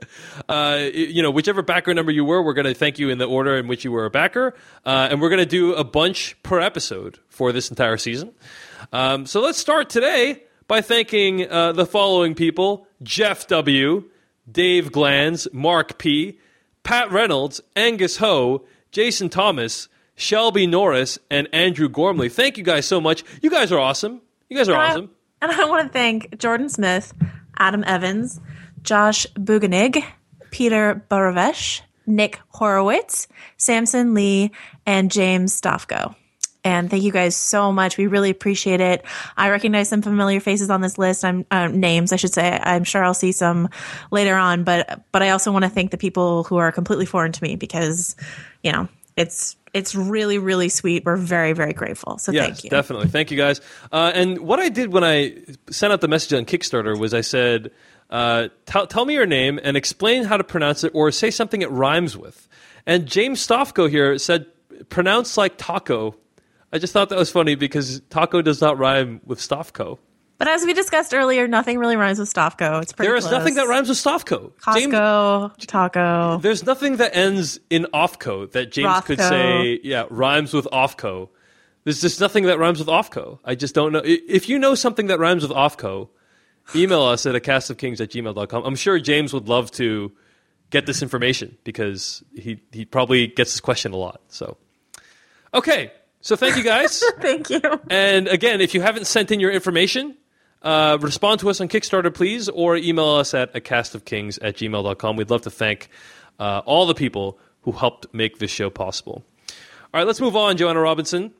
uh, you know, whichever backer number you were, we're going to thank you in the order in which you were a backer. Uh, and we're going to do a bunch per episode for this entire season. Um, so let's start today by thanking uh, the following people: Jeff W., Dave Glanz, Mark P., Pat Reynolds, Angus Ho, Jason Thomas, Shelby Norris, and Andrew Gormley. Thank you guys so much. You guys are awesome. You guys are
and
awesome.
I, and I want to thank Jordan Smith, Adam Evans, Josh Buganig, Peter Baravesh, Nick Horowitz, Samson Lee, and James Stofko. And thank you guys so much. We really appreciate it. I recognize some familiar faces on this list. I'm uh, names, I should say. I'm sure I'll see some later on. But but I also want to thank the people who are completely foreign to me, because, you know, it's it's really, really sweet. We're very, very grateful. So
yes,
thank you.
Definitely. Thank you, guys. Uh, and what I did when I sent out the message on Kickstarter was I said, uh, tell, tell me your name and explain how to pronounce it, or say something it rhymes with. And James Stofko here said, pronounce like taco. I just thought that was funny because taco does not rhyme with Stofko.
But as we discussed earlier, nothing really rhymes with Stofko. It's pretty
There is
close.
nothing that rhymes with Stofko.
Costco,
James,
taco.
There's nothing that ends in offco that James
Rothko.
could say, yeah, rhymes with offco. There's just nothing that rhymes with offco. I just don't know. If you know something that rhymes with offco, email us at a cast of kings at gmail dot com. I'm sure James would love to get this information because he, he probably gets this question a lot. So, okay. So thank you, guys.
Thank you.
And again, if you haven't sent in your information, uh, respond to us on Kickstarter, please, or email us at a cast of kings at gmail dot com. We'd love to thank uh, all the people who helped make this show possible. All right, let's move on, Joanna Robinson.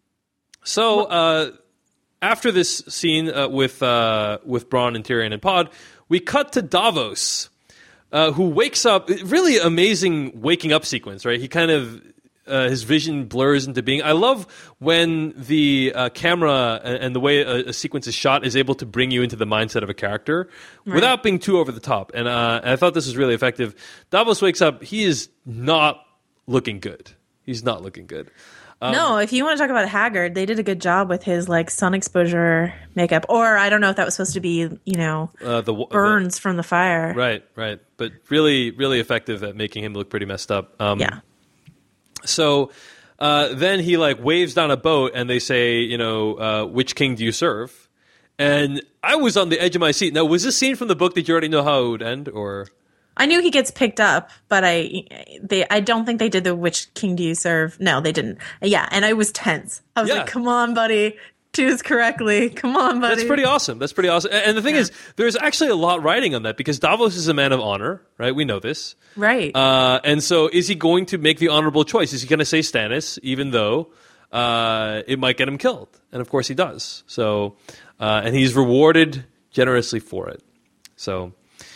So uh, after this scene uh, with uh, with Bronn and Tyrion and Pod, we cut to Davos, uh, who wakes up. Really amazing waking up sequence, right? He kind of uh, his vision blurs into being. I love when the uh, camera and, and the way a, a sequence is shot is able to bring you into the mindset of a character right. without being too over the top. And, uh, and I thought this was really effective. Davos wakes up. He is not looking good. He's not looking good. Um,
no, if you want to talk about haggard, they did a good job with his like sun exposure makeup. Or I don't know if that was supposed to be, you know, uh, the burns the, from the fire.
Right, right. But really, really effective at making him look pretty messed up. Um,
yeah.
So uh, then he like waves down a boat, and they say, you know, uh, which king do you serve? And I was on the edge of my seat. Now, was this scene from the book? Did you already know how it would end, or?
I knew he gets picked up, but I they I don't think they did the which king do you serve. No, they didn't. Yeah, and I was tense. I was yeah. like, come on, buddy. Choose correctly. Come on, buddy.
That's pretty awesome. That's pretty awesome. And the thing yeah. is, there's actually a lot riding on that because Davos is a man of honor, right? We know this.
Right.
Uh, and so is he going to make the honorable choice? Is he going to say Stannis, even though uh, it might get him killed? And of course he does. So, uh, and he's rewarded generously for it. So...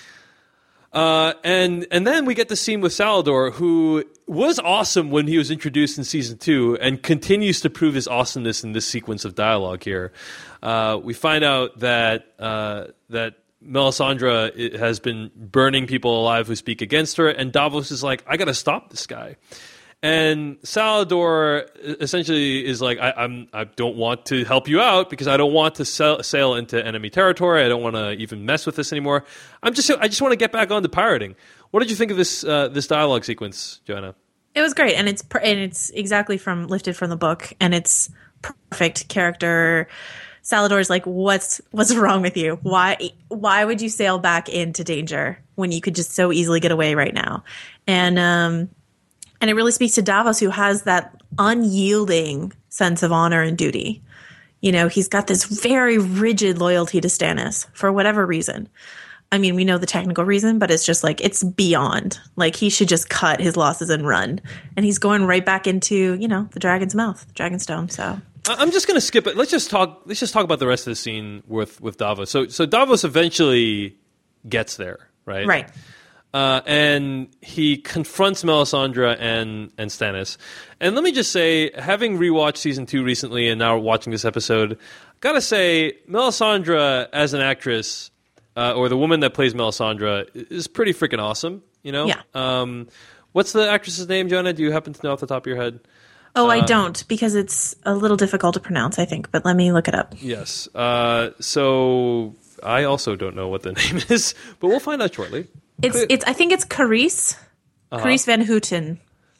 Uh, and and then we get the scene with Salador, who was awesome when he was introduced in season two, and continues to prove his awesomeness in this sequence of dialogue here. Uh, we find out that uh, that Melisandre has been burning people alive who speak against her, and Davos is like, I got to stop this guy. And Salador essentially is like, I, I'm, I don't want to help you out because I don't want to sail, sail into enemy territory. I don't want to even mess with this anymore. I'm just, I just want to get back on to pirating. What did you think of this, uh, this dialogue sequence, Joanna?
It was great, and it's and it's exactly from lifted from the book, and it's perfect character. Salador's like, what's what's wrong with you? Why why would you sail back into danger when you could just so easily get away right now? And um. And it really speaks to Davos, who has that unyielding sense of honor and duty. You know, he's got this very rigid loyalty to Stannis for whatever reason. I mean, we know the technical reason, but it's just like, it's beyond. Like, he should just cut his losses and run. And he's going right back into, you know, the dragon's mouth, the Dragonstone. So
I'm just going to skip it. Let's just talk. Let's just talk about the rest of the scene with with Davos. So, so Davos eventually gets there, right?
Right.
Uh, and he confronts Melisandre and, and Stannis. And let me just say, having rewatched season two recently and now watching this episode, gotta say, Melisandre as an actress, uh, or the woman that plays Melisandre, is pretty freaking awesome. You know?
Yeah.
Um, what's the actress's name, Joanna? Do you happen to know off the top of your head?
Oh, I uh, don't, because it's a little difficult to pronounce, I think. But let me look it up.
Yes. Uh, so I also don't know what the name is, but we'll find out shortly.
It's it's. I think it's Carice, uh-huh. Carice Van Houten.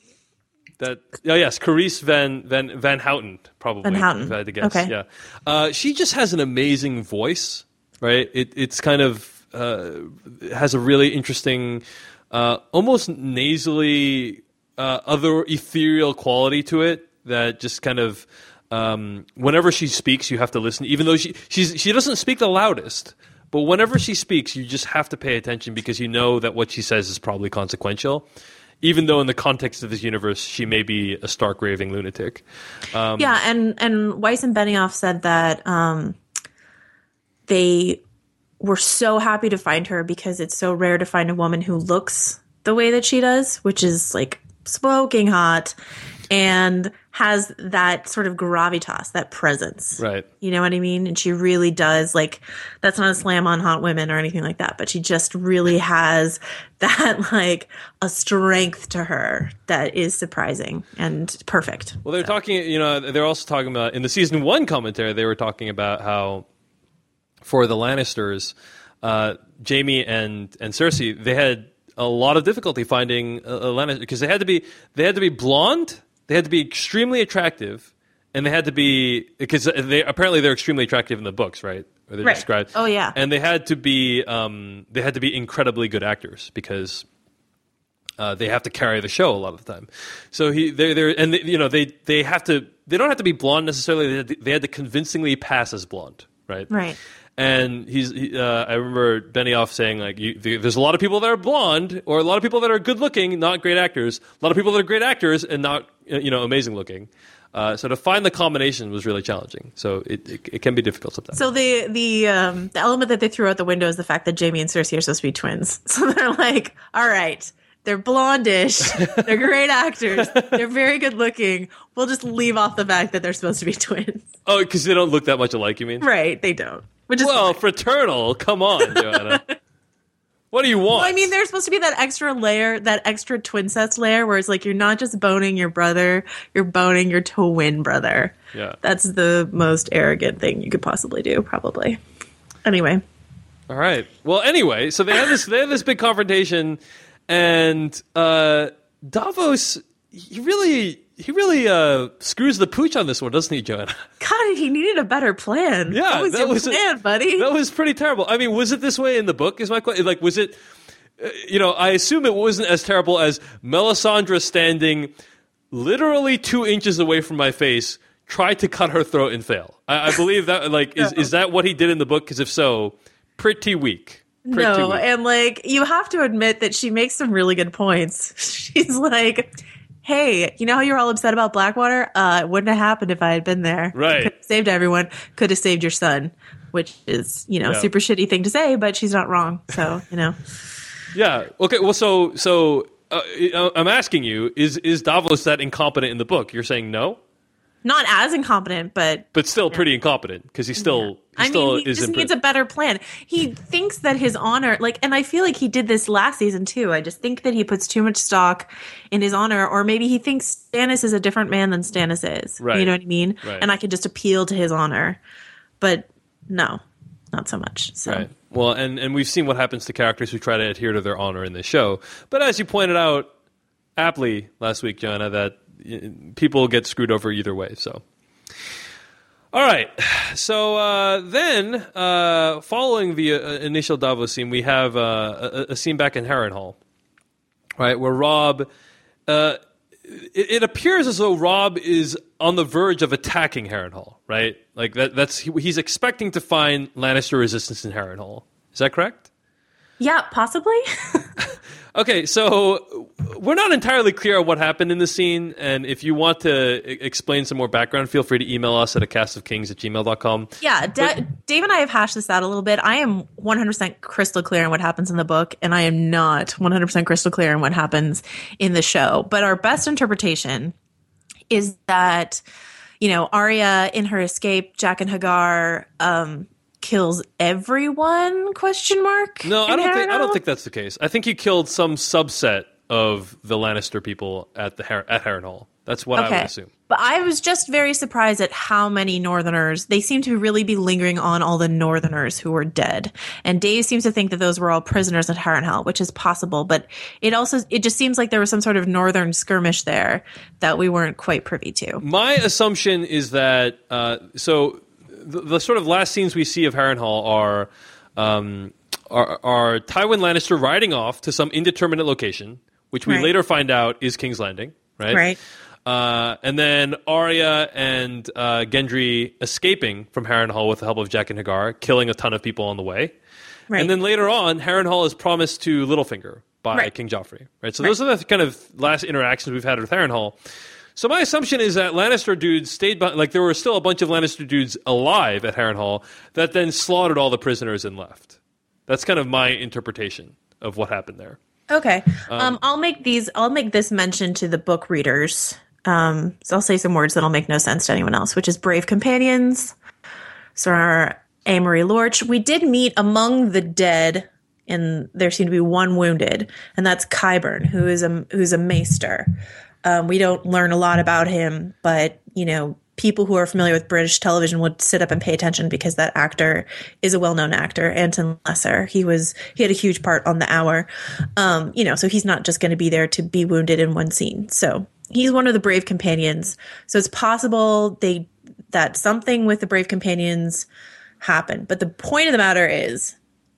That oh yes, Carice Van Van Van Houten probably.
Van Houten.
If I had to guess.
Okay.
Yeah, uh, she just has an amazing voice, right? It it's kind of uh, has a really interesting, uh, almost nasally, uh, other ethereal quality to it that just kind of. Um, whenever she speaks, you have to listen, even though she she's she doesn't speak the loudest. But whenever she speaks, you just have to pay attention because you know that what she says is probably consequential, even though in the context of this universe, she may be a stark raving lunatic. Um,
yeah, and, and Weiss and Benioff said that um, they were so happy to find her because it's so rare to find a woman who looks the way that she does, which is like smoking hot and has that sort of gravitas, that presence.
Right.
You know what I mean? And she really does, like, that's not a slam on hot women or anything like that, but she just really has that, like, a strength to her that is surprising and perfect.
Well, they're
so.
talking, you know, they're also talking about, in the season one commentary, they were talking about how for the Lannisters, uh, Jaime and, and Cersei, they had a lot of difficulty finding a, a Lannister because they had to be, they had to be blonde. They had to be extremely attractive, and they had to be because they apparently they're extremely attractive in the books, right? Or they're
Right.
described.
Oh, yeah.
And they had to be um, they had to be incredibly good actors because uh, they have to carry the show a lot of the time. So he they they and they, you know they they have to they don't have to be blonde necessarily. They had to, they had to convincingly pass as blonde, right?
Right.
And he's, he, uh, I remember Benioff saying, like, you, there's a lot of people that are blonde, or a lot of people that are good looking, not great actors. A lot of people that are great actors and not, you know, amazing looking. Uh, so to find the combination was really challenging. So it, it, it can be difficult sometimes.
So the the um, the element that they threw out the window is the fact that Jamie and Cersei are supposed to be twins. So they're like, all right, they're blondish, they're great actors, they're very good looking. We'll just leave off the fact that they're supposed to be twins.
Oh, because they don't look that much alike, you mean?
Right, they don't. Which is
Well,
fine.
fraternal, come on, Joanna. What do you want?
Well, I mean, there's supposed to be that extra layer, that extra twin sets layer, where it's like you're not just boning your brother, you're boning your twin brother.
Yeah.
That's the most arrogant thing you could possibly do, probably. Anyway.
All right. Well, anyway, so they had this they had this big confrontation, and uh, Davos he really he really uh, screws the pooch on this one, doesn't he, Joanna?
God, he needed a better plan.
Yeah,
that was
that
your
was a-
plan, buddy.
That was pretty terrible. I mean, was it this way in the book? Is my question. Like, was it? Uh, you know, I assume it wasn't as terrible as Melisandre standing literally two inches away from my face, tried to cut her throat and fail. I, I believe that. Like, is is that what he did in the book? Because if so, pretty weak. Pretty
No,
weak.
and like you have to admit that she makes some really good points. She's like, "Hey, you know how you're all upset about Blackwater? Uh, it wouldn't have happened if I had been there.
Right.
Could have saved everyone. Could have saved your son." Which is, you know,
Yeah.
super shitty thing to say, but she's not wrong. So, you know,
Yeah. Okay. Well, so so uh, I'm asking you: Is is Davos that incompetent in the book? You're saying no,
not as incompetent, but
but still pretty incompetent because he still he
I
still
mean, he
is
just
in
needs a better plan. He thinks that his honor, like, and I feel like he did this last season too. I just think that he puts too much stock in his honor, or maybe he thinks Stannis is a different man than Stannis is.
Right.
You know what I mean?
Right.
And I could just appeal to his honor, but no, not so much. So.
Right. Well, and, and we've seen what happens to characters who try to adhere to their honor in this show. But as you pointed out aptly last week, Joanna, that y- people get screwed over either way. So, all right. So uh, then, uh, following the uh, initial Davos scene, we have uh, a, a scene back in Harrenhal, right, where Robb. Uh, it, it appears as though Robb is on the verge of attacking Harrenhal, right? Like that. That's he, he's expecting to find Lannister resistance in Harrenhal. Is that correct?
Yeah, possibly.
Okay, so we're not entirely clear on what happened in the scene, and if you want to I- explain some more background, feel free to email us at a cast of kings at gmail dot com.
Yeah, Da- Dave and I have hashed this out a little bit. I am one hundred percent crystal clear on what happens in the book, and I am not one hundred percent crystal clear on what happens in the show. But our best interpretation is that, you know, Arya in her escape, Jack and Hagar um, kills everyone? Question mark.
No, I
in
don't think I don't
Harrenhal?
think that's the case. I think he killed some subset of the Lannister people at the Har- at Harrenhal. That's what I would assume.
But I was just very surprised at how many Northerners, they seem to really be lingering on all the Northerners who were dead. And Dave seems to think that those were all prisoners at Harrenhal, which is possible. But it also, it just seems like there was some sort of Northern skirmish there that we weren't quite privy to.
My assumption is that, uh, so the, the sort of last scenes we see of Harrenhal are, um, are, are Tywin Lannister riding off to some indeterminate location, which we
Right.
later find out is King's Landing, right?
Right.
Uh, and then Arya and uh, Gendry escaping from Harrenhal with the help of Jack and Hagar, killing a ton of people on the way.
Right.
And then later on, Harrenhal is promised to Littlefinger by
Right.
King Joffrey. Right. So those are the kind of last interactions we've had with Harrenhal. So my assumption is that Lannister dudes stayed by, like there were still a bunch of Lannister dudes alive at Harrenhal that then slaughtered all the prisoners and left. That's kind of my interpretation of what happened there.
Okay. Um, I'll make these, I'll make this mention to the book readers. Um, so I'll say some words that'll make no sense to anyone else, which is brave companions. Sir Amory Lorch. We did meet among the dead, and there seemed to be one wounded, and that's Qyburn, who is a who's a maester. Um, we don't learn a lot about him, but you know, people who are familiar with British television would sit up and pay attention because that actor is a well-known actor, Anton Lesser. He was he had a huge part on The Hour. Um, you know, so he's not just going to be there to be wounded in one scene. So he's one of the Brave Companions. So it's possible they that something with the Brave Companions happened. But the point of the matter is,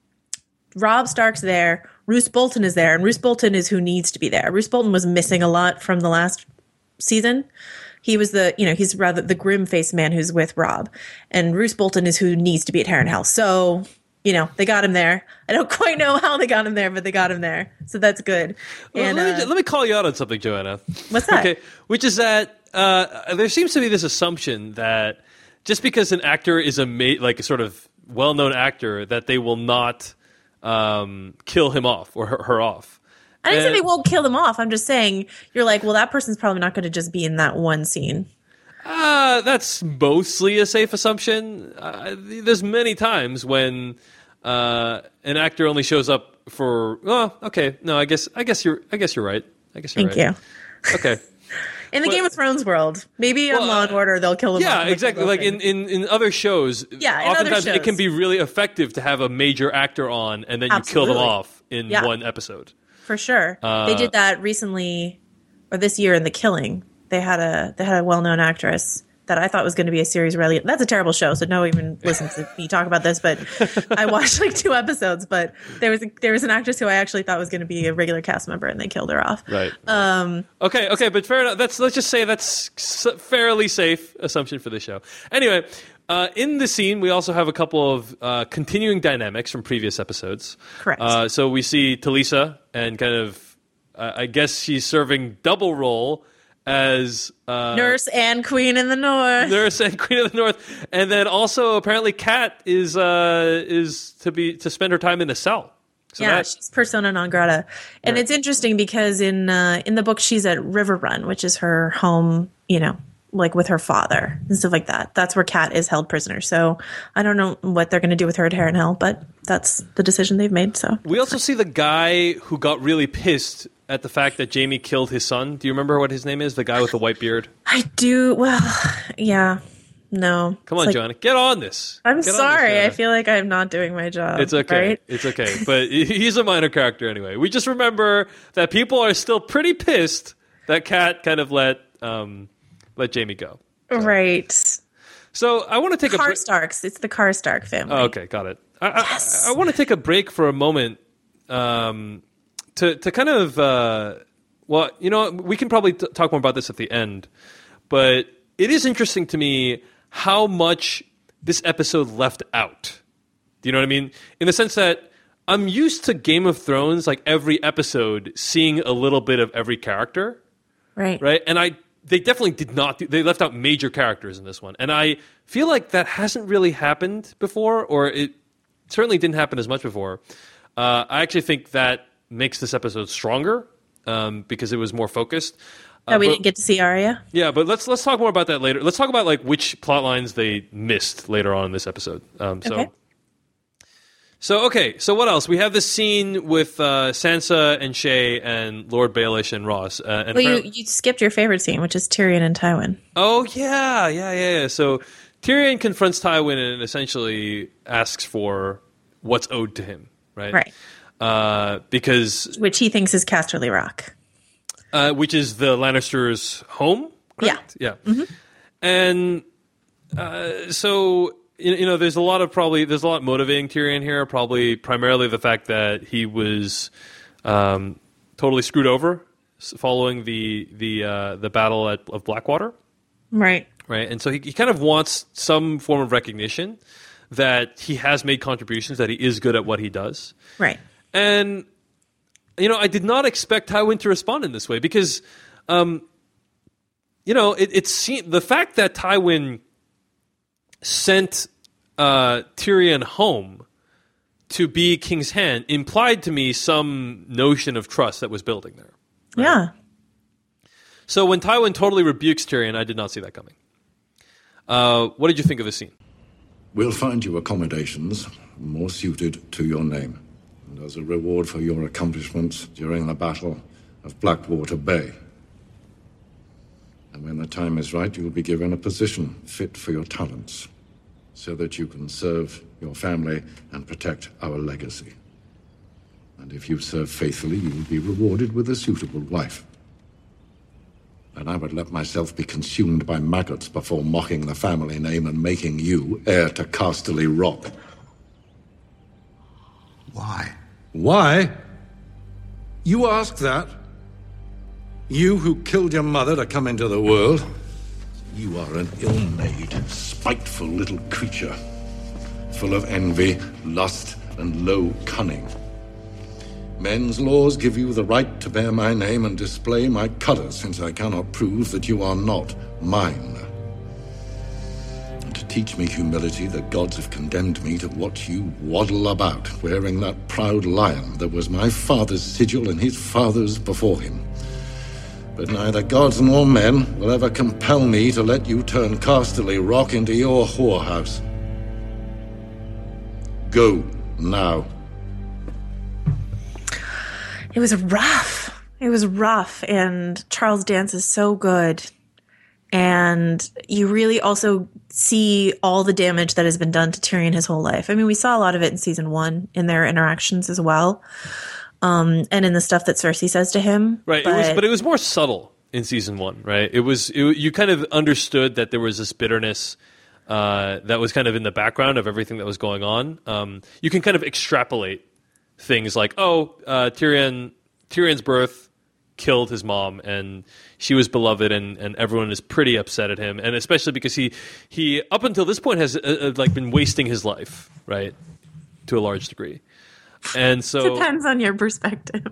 Robb Stark's there, Roose Bolton is there, and Roose Bolton is who needs to be there. Roose Bolton was missing a lot from the last season. He was the, you know, he's rather the grim-faced man who's with Robb. And Roose Bolton is who needs to be at Harrenhal. So, you know, they got him there. I don't quite know how they got him there, but they got him there. So that's good.
Well,
and,
let, me,
uh,
let me call you out on something, Joanna.
What's that?
Okay, which is that uh, there seems to be this assumption that just because an actor is a ma- like a sort of well-known actor, that they will not um, kill him off or her, her off.
I didn't
and,
say they won't kill them off. I'm just saying you're like, well, that person's probably not going to just be in that one scene.
Uh, that's mostly a safe assumption. Uh, there's many times when uh, an actor only shows up for. Oh, okay. No, I guess I guess you're I guess you're right. I guess you're
Thank
right.
you.
Okay.
In the
But-
Game of Thrones world, maybe on
Well,
Law and Order they'll kill them off.
Yeah,
and make
exactly.
them
Like
go
in, in, in other shows,
Yeah, in other
oftentimes it can
shows.
be really effective to have a major actor on and then you kill them
Absolutely.
off in
Yeah.
one episode.
For sure.
Uh,
they did that recently, or this year in The Killing. They had a they had a well known actress that I thought was going to be a series rally. That's a terrible show, so no even listen to me talk about this. But I watched like two episodes. But there was a, there was an actress who I actually thought was going to be a regular cast member, and they killed her off.
Right. Um, okay. Okay. But fair enough. That's let's just say that's s- fairly safe assumption for this show. Anyway, uh, in the scene, we also have a couple of uh, continuing dynamics from previous episodes.
Correct.
Uh, so we see Talisa and kind of, uh, I guess she's serving double role as uh,
Nurse and Queen in the North.
Nurse and Queen of the North, and then also apparently Kat is uh, is to be to spend her time in the cell. So
yeah,
that-
she's persona non grata, and
Yeah.
it's interesting because in uh, in the book she's at River Run, which is her home. You know, like with her father and stuff like that. That's where Kat is held prisoner. So I don't know what they're going to do with her at Harrenhal, but that's the decision they've made. So
we also see the guy who got really pissed at the fact that Jaime killed his son. Do you remember what his name is? The guy with the white beard.
I do. Well, yeah, no.
Come
It's
on,
like,
Joanna, get on this.
I'm
Get on this,
sorry. I
Joanna.
feel like I'm not doing my job.
It's okay.
Right?
It's okay. But he's a minor character anyway. We just remember that people are still pretty pissed that Kat kind of let um, let Jaime go.
Right.
So I want to take a break.
Karstarks. It's the Karstark family.
Oh, okay, got it. I,
Yes.
I, I want to take a break for a moment um, to to kind of uh, well, you know, we can probably t- talk more about this at the end, but it is interesting to me how much this episode left out. Do you know what I mean? In the sense that I'm used to Game of Thrones, like every episode seeing a little bit of every character,
Right.
right? And I they definitely did not do, they left out major characters in this one. And I feel like that hasn't really happened before, or it certainly didn't happen as much before. Uh, I actually think that makes this episode stronger um, because it was more focused.
That
Uh,
we
but-
didn't get to see Arya.
yeah, but let's let's talk more about that later. Let's talk about like which plot lines they missed later on in this episode. Um, so,
Okay.
so okay. So what else? We have this scene with uh, Sansa and Shay and Lord Baelish and Ross. Uh, and
Well, you,
apparently-
you skipped your favorite scene, which is Tyrion and Tywin.
oh yeah, yeah, yeah, yeah. So Tyrion confronts Tywin and essentially asks for what's owed to him, right?
Right.
Uh, because
Which he thinks is Casterly Rock.
uh, which is the Lannisters' home. Correct? Yeah. Yeah. And uh, so you, you know, there's a lot of probably there's a lot motivating Tyrion here. Probably primarily the fact that he was um, totally screwed over s- following the the uh, the battle at, of Blackwater.
Right.
Right, and so he, he kind of wants some form of recognition that he has made contributions, that he is good at what he does.
Right.
And, you know, I did not expect Tywin to respond in this way because, um, you know, it, it seemed, the fact that Tywin sent uh, Tyrion home to be King's Hand implied to me some notion of trust that was building there.
Yeah.
So when Tywin totally rebukes Tyrion, I did not see that coming. Uh, what did you think of the scene?
We'll find you accommodations more suited to your name, and as a reward for your accomplishments during the Battle of Blackwater Bay. And when the time is right, you'll be given a position fit for your talents, so that you can serve your family and protect our legacy. And if you serve faithfully, you will be rewarded with a suitable wife. and I would let myself be consumed by maggots before mocking the family name and making you heir to Casterly Rock.
Why?
Why? You ask that? You who killed your mother to come into the world? You are an ill-made, spiteful little creature, full of envy, lust, and low cunning. Men's laws give you the right to bear my name and display my colours, since I cannot prove that you are not mine. And to teach me humility, the gods have condemned me to watch you waddle about, wearing that proud lion that was my father's sigil and his father's before him. But neither gods nor men will ever compel me to let you turn Casterly Rock into your whorehouse. Go, now.
It was rough. It was rough, and Charles Dance is so good. And you really also see all the damage that has been done to Tyrion his whole life. I mean, we saw a lot of it in season one in their interactions as well. Um, and in the stuff that Cersei says to him.
Right,
but
it was, but it was more subtle in season one, right? It was it, you kind of understood that there was this bitterness uh, that was kind of in the background of everything that was going on. Um, you can kind of extrapolate things like, oh, uh, Tyrion Tyrion's birth killed his mom, and she was beloved, and, and everyone is pretty upset at him, and especially because he he up until this point has uh, uh, like been wasting his life, right, to a large degree. And so
depends on your perspective.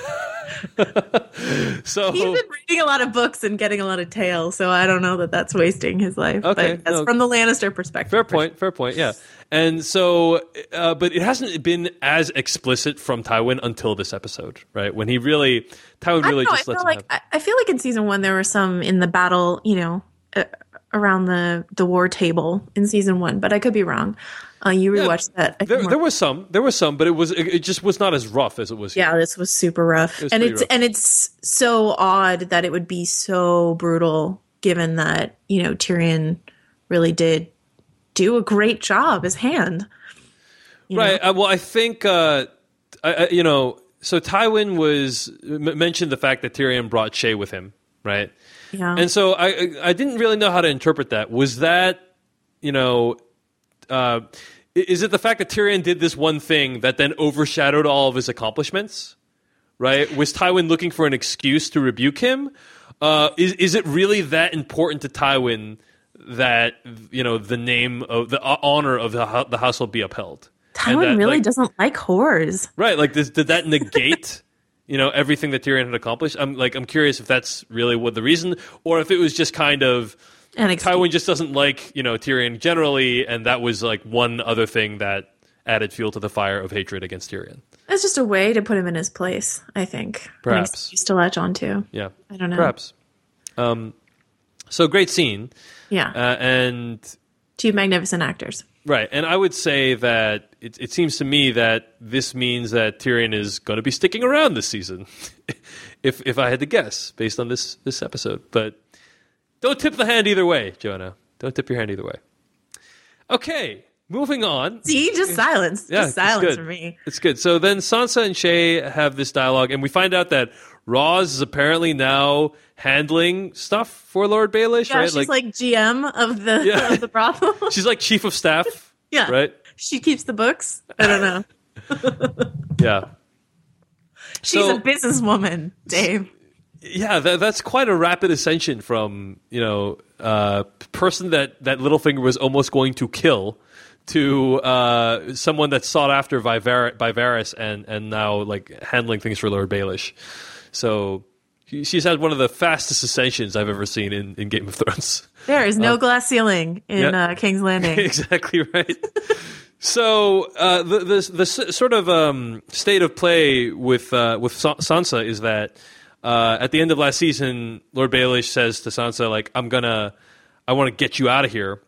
So
he's been reading a lot of books and getting a lot of tales, so I don't know that that's wasting his life.
Okay,
but that's
no,
from the Lannister perspective.
Fair point. Fair point. Yeah. And so, uh, but it hasn't been as explicit from Tywin until this episode, right? When he really, Tywin really
I know,
just
I
lets
feel
him
like
have.
I, I feel like in season one there were some in the battle, you know, uh, around the the war table in season one, but I could be wrong. Uh, you rewatched
yeah,
that. I
there,
think
there was some, there was some, but it was, it, it just was not as rough as it was.
Yeah,
here.
this was super rough,
was
and it's
rough.
and it's so odd that it would be so brutal, given that you know Tyrion really did do a great job as Hand. You
Right. Uh, well, I think, uh, I, I, you know, so Tywin was m- mentioned the fact that Tyrion brought Shae with him, right?
Yeah.
And so I, I I didn't really know how to interpret that. Was that, you know, uh, is it the fact that Tyrion did this one thing that then overshadowed all of his accomplishments? Right? Was Tywin looking for an excuse to rebuke him? Uh, is is it really that important to Tywin that, you know, the name of the uh, honor of the, the household be upheld?
Tywin
that,
really
like,
doesn't like whores.
Right, like this, did that negate, you know, everything that Tyrion had accomplished? I'm like, I'm curious if that's really what the reason, or if it was just kind of
An excuse.
Tywin just doesn't like, you know, Tyrion generally, and that was like one other thing that added fuel to the fire of hatred against Tyrion.
It's just a way to put him in his place, I think.
Perhaps.
An excuse to latch onto.
Yeah,
I don't know.
Perhaps. Um, so great scene,
Yeah.
uh, and
Two magnificent actors.
right, and I would say that it, it seems to me that this means that Tyrion is going to be sticking around this season, if if I had to guess based on this this episode. But don't tip the hand either way, Jonah. Don't tip your hand either way. Okay, moving on.
See, just silence.
Yeah,
just silence
it's good.
for me.
It's good. So then Sansa and Shae have this dialogue, and we find out that Roz is apparently now handling stuff for Lord Baelish,
Yeah,
right?
she's like, G M of the
Yeah.
of the brothel.
she's like chief of staff.
Yeah.
Right?
She keeps the books. I don't know.
Yeah.
She's
So-
a businesswoman, Dave.
Yeah, that, that's quite a rapid ascension from, you know, uh, person that, that Littlefinger was almost going to kill to uh, someone that's sought after by, Var- by Varys and, and now like handling things for Lord Baelish. So she- she's had one of the fastest ascensions I've ever seen in, in Game of Thrones.
There is no glass ceiling in
yeah.
uh, King's Landing.
Exactly right. So uh, the, the the s- sort of um, state of play with uh, with Sa- Sansa is that uh, at the end of last season, Lord Baelish says to Sansa, like, "I'm gonna, I want to get you out of here,"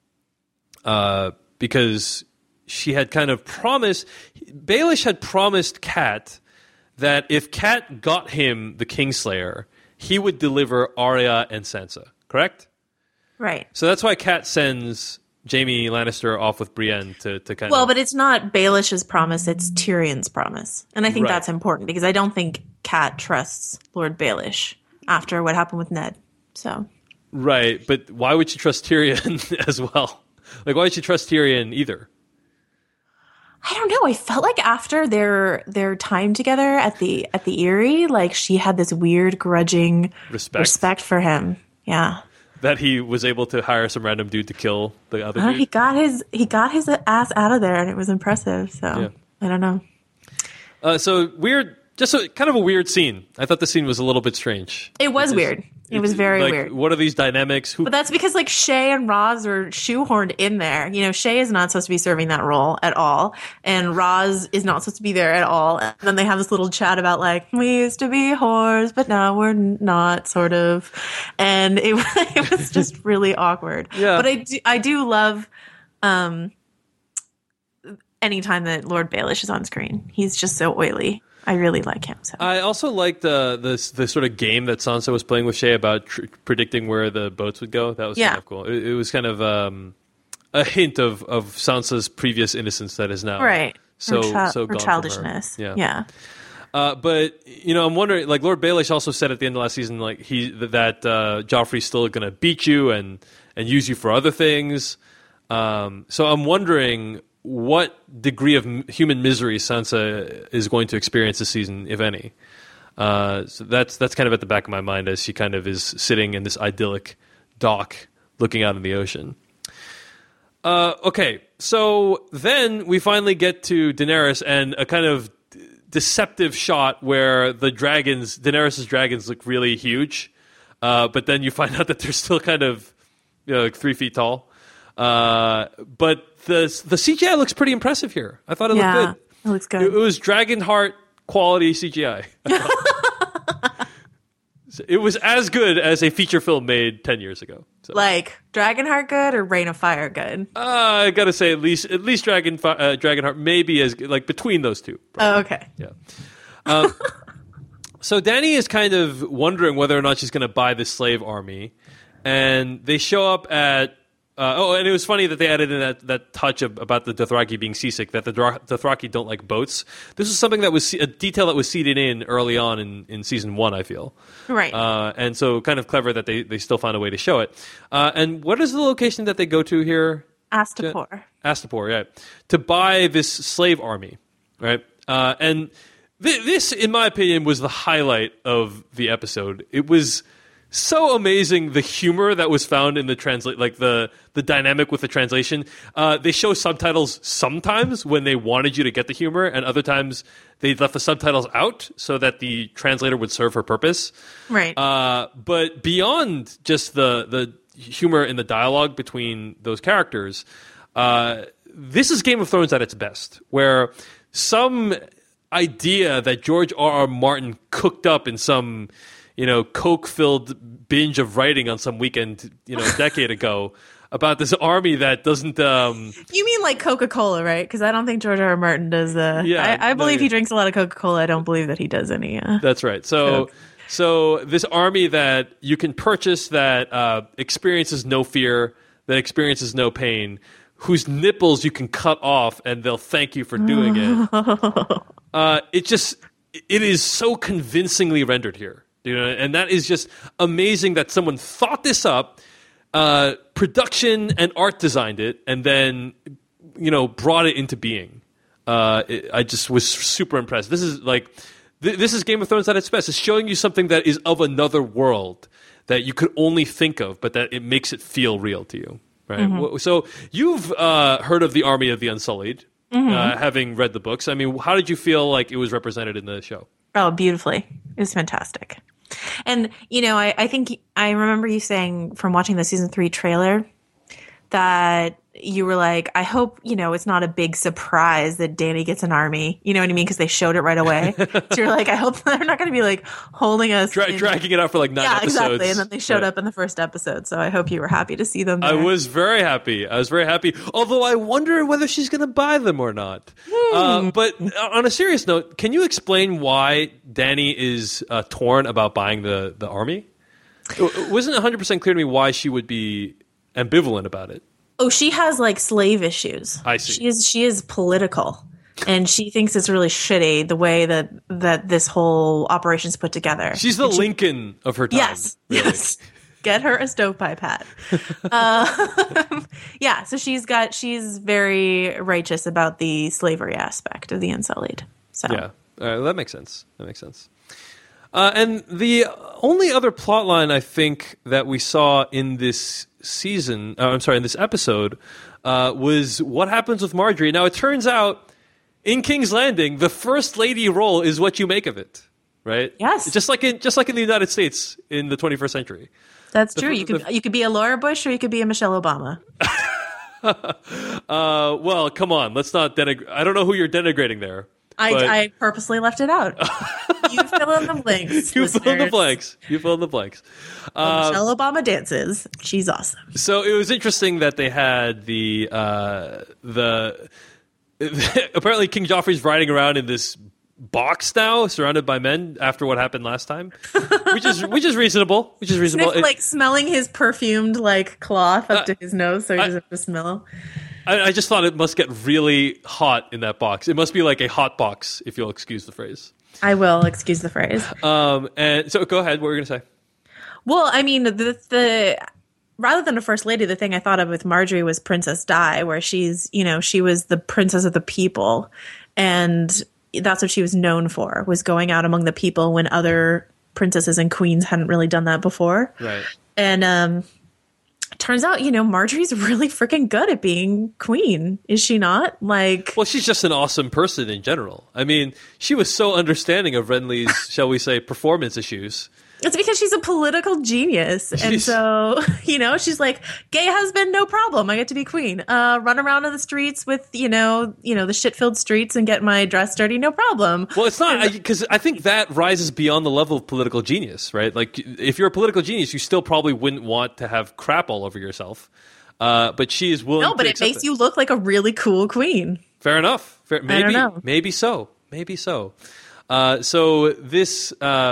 uh, because she had kind of promised. Baelish had promised Cat that if Cat got him the Kingslayer, he would deliver Arya and Sansa. Correct?
Right.
So that's why Cat sends Jaime Lannister off with Brienne to, to kind
Well,
of...
but it's not Baelish's promise, it's Tyrion's promise. And I think
Right.
that's important because I don't think Kat trusts Lord Baelish after what happened with Ned. So
Right, but why would she trust Tyrion as well? Like, why would she trust Tyrion either?
I don't know. I felt like after their their time together at the at the Eyrie, like she had this weird grudging
Respect.
respect for him. Yeah.
That he was able to hire some random dude to kill the other
Uh,
dude?
he got his he got his ass out of there, and it was impressive. So
Yeah.
I don't know.
Uh, so weird, just a, kind of a weird scene. I thought the scene was a little bit strange.
It was
It's-
weird. It was very
like,
weird.
What are these dynamics? Who?
But that's because like Shay and Roz were shoehorned in there. You know, Shay is not supposed to be serving that role at all, and Roz is not supposed to be there at all. And then they have this little chat about like we used to be whores, but now we're not, sort of. And it it was just really awkward.
Yeah.
But I do I do love um anytime that Lord Baelish is on screen. He's just so oily. I really like him. So.
I also liked the, the the sort of game that Sansa was playing with Shay about tr- predicting where the boats would go. That was
Yeah.
kind of cool. It, it was kind of um, a hint of, of Sansa's previous innocence that is now
Right.
so
Her chi-
so
her
gone from
childishness.
Her. Yeah.
Yeah.
Uh, but you know, I'm wondering. Like Lord Baelish also said at the end of last season, like he that uh, Joffrey's still going to beat you and and use you for other things. Um, so I'm wondering what degree of m- human misery Sansa is going to experience this season, if any. Uh, so that's that's kind of at the back of my mind as she kind of is sitting in this idyllic dock looking out in the ocean. Uh, okay, so then we finally get to Daenerys and a kind of d- deceptive shot where the dragons, Daenerys' dragons, look really huge, uh, but then you find out that they're still kind of, you know, like three feet tall. Uh, but the the C G I looks pretty impressive here. I thought it
Yeah,
looked good.
it looks good.
It, it was Dragonheart quality C G I. It was as good as a feature film made ten years ago. So.
Like Dragonheart good or Reign of Fire good?
Uh, I gotta say, at least at least Dragon uh, Dragonheart maybe as good, like between those two.
Oh, okay.
Yeah. Um, so Dany is kind of wondering whether or not she's going to buy this slave army, and they show up at. Uh, oh, and it was funny that they added in that, that touch of, about the Dothraki being seasick, that the Dra- Dothraki don't like boats. This was something that was a detail that was seeded in early on in, in season one, I feel.
Right.
Uh, and so kind of clever that they, they still found a way to show it. Uh, and what is the location that they go to here?
Astapor.
Astapor, yeah. To buy this slave army, right? Uh, and th- this, in my opinion, was the highlight of the episode. It was so amazing, the humor that was found in the translate, like the the dynamic with the translation. Uh, they show subtitles sometimes when they wanted you to get the humor, and other times they left the subtitles out so that the translator would serve her purpose.
Right.
Uh, but beyond just the the humor in the dialogue between those characters, uh, this is Game of Thrones at its best, where some idea that George R. R. Martin cooked up in some, you know, coke-filled binge of writing on some weekend, you know, a decade ago, about this army that doesn't. Um,
You mean like Coca-Cola, right? Because I don't think George R. R. Martin does. Uh,
Yeah,
I, I
no,
believe
yeah.
he drinks a lot of Coca-Cola. I don't believe that he does any. Uh,
That's right. So,
Coke.
so this army that you can purchase that uh, experiences no fear, that experiences no pain, whose nipples you can cut off and they'll thank you for doing it. Uh, it just, it is so convincingly rendered here, you know, and that is just amazing that someone thought this up, uh, production and art designed it, and then, you know, brought it into being. Uh, it, I just was super impressed. This is like, th- this is Game of Thrones at its best. It's showing you something that is of another world that you could only think of, but that it makes it feel real to you. Right. Mm-hmm. So you've uh, heard of the Army of the Unsullied, mm-hmm. uh, having read the books. I mean, how did you feel like it was represented in the show?
Oh, beautifully. It was fantastic. And, you know, I, I think I remember you saying from watching the season three trailer that you were like, I hope, you know, it's not a big surprise that Dany gets an army. You know what I mean? Because they showed it right away. So you're like, I hope they're not going to be like holding us.
Dra-
in-
dragging it out for like nine
yeah,
episodes.
exactly. And then they showed
Right.
up in the first episode. So I hope you were happy to see them there.
I was very happy. I was very happy. Although I wonder whether she's going to buy them or not.
Hmm.
Uh, but on a serious note, can you explain why Dany is uh, torn about buying the, the army? It wasn't one hundred percent clear to me why she would be ambivalent about it.
Oh, she has like slave issues.
I see.
She is she is political, and she thinks it's really shitty the way that that this whole operation's put together.
She's the
And she-
Lincoln of her time.
Yes,
really.
yes. Get her a stovepipe hat. uh, yeah, so she's got she's very righteous about the slavery aspect of the Unsullied. So
yeah, uh, that makes sense. That makes sense. Uh, and the only other plot line I think that we saw in this season, uh, I'm sorry, in this episode, uh, was what happens with Margaery. Now, it turns out in King's Landing, the First Lady role is what you make of it, right?
Yes.
Just like in just like in the United States in the twenty-first century.
That's
the,
true. You could
the,
you could be a Laura Bush or you could be a Michelle Obama.
uh, well, come on. Let's not denigrate. I don't know who you're denigrating there.
I,
but...
I purposely left it out. You fill in the blanks.
You
listeners.
fill in the blanks. You fill in the blanks.
Well, Michelle Obama dances. She's awesome.
So it was interesting that they had the uh, the apparently King Joffrey's riding around in this box now, surrounded by men after what happened last time, which is which is reasonable. Which is reasonable.
Sniff, like smelling his perfumed like cloth up
uh,
to his nose, so he
I,
doesn't have to smell.
I, I just thought it must get really hot in that box. It must be like a hot box, if you'll excuse the phrase.
I will excuse the phrase.
Um, and so go ahead. What were you going to say?
Well, I mean, the the rather than a first lady, the thing I thought of with Margaery was Princess Di, where she's, you know, she was the princess of the people, and that's what she was known for, was going out among the people when other princesses and queens hadn't really done that before.
Right.
And um, turns out, you know, Marjorie's really freaking good at being queen, is she not? Like,
well, she's just an awesome person in general. I mean, she was so understanding of Renly's, shall we say, performance issues.
It's because she's a political genius. And
She's-
so, you know, she's like, gay husband, no problem. I get to be queen. Uh, run around in the streets with, you know, you know, the shit-filled streets and get my dress dirty, no problem.
Well, it's not, because I, I think that rises beyond the level of political genius, right? Like, if you're a political genius, you still probably wouldn't want to have crap all over yourself. Uh, but she is willing to
No, but it
accept
makes you look like a really cool queen.
Fair enough. Fair, maybe,
know.
maybe so. Maybe so. Uh, so this... Uh,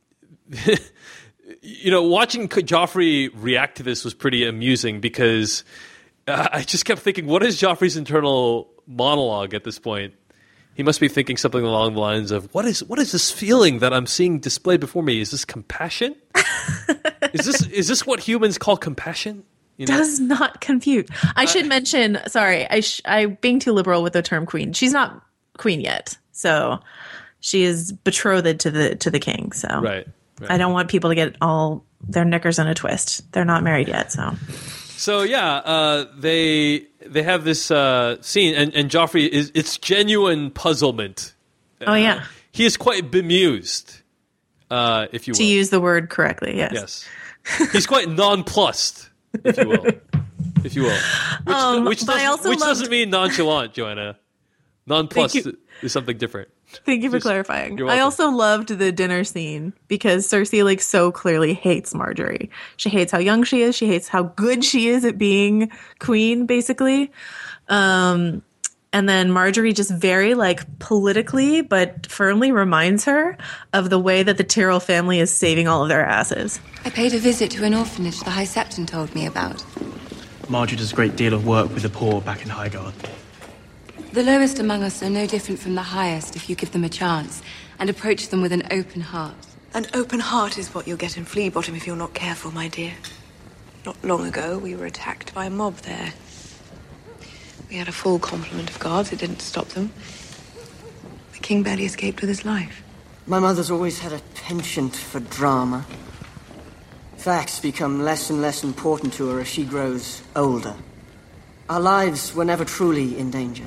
you know, watching Joffrey react to this was pretty amusing because uh, I just kept thinking, what is Joffrey's internal monologue at this point? He must be thinking something along the lines of, what is what is this feeling that I'm seeing displayed before me? Is this compassion? is this is this what humans call compassion? You know?
Does not compute. I should uh, mention, sorry, I sh- I being too liberal with the term queen. She's not queen yet, so she is betrothed to the to the king. So
right. Right.
I don't want people to get all their knickers in a twist. They're not married yet, so.
So yeah, uh, they they have this uh, scene, and, and Joffrey is it's genuine puzzlement.
Oh yeah,
uh, he is quite bemused, uh, if you will.
To use the word correctly, yes.
Yes, he's quite nonplussed, if you will, if you will. Which,
um,
which, doesn't, which loved... doesn't mean nonchalant, Joanna. Nonplussed is something different.
Thank you for
Just,
clarifying. I also loved the dinner scene because Cersei like so clearly hates Margaery. She hates how young she is. She hates how good she is at being queen, basically. Um, and then Margaery just very like politically but firmly reminds her of the way that the Tyrell family is saving all of their asses.
I paid a visit to an orphanage the High Septon told me about.
Margaery does a great deal of work with the poor back in Highgarden.
The lowest among us are no different from the highest if you give them a chance and approach them with an open heart.
An open heart is what you'll get in Flea Bottom if you're not careful, my dear. Not long ago, we were attacked by a mob there. We had a full complement of guards. It didn't stop them. The king barely escaped with his life.
My mother's always had a penchant for drama. Facts become less and less important to her as she grows older. Our lives were never truly in danger.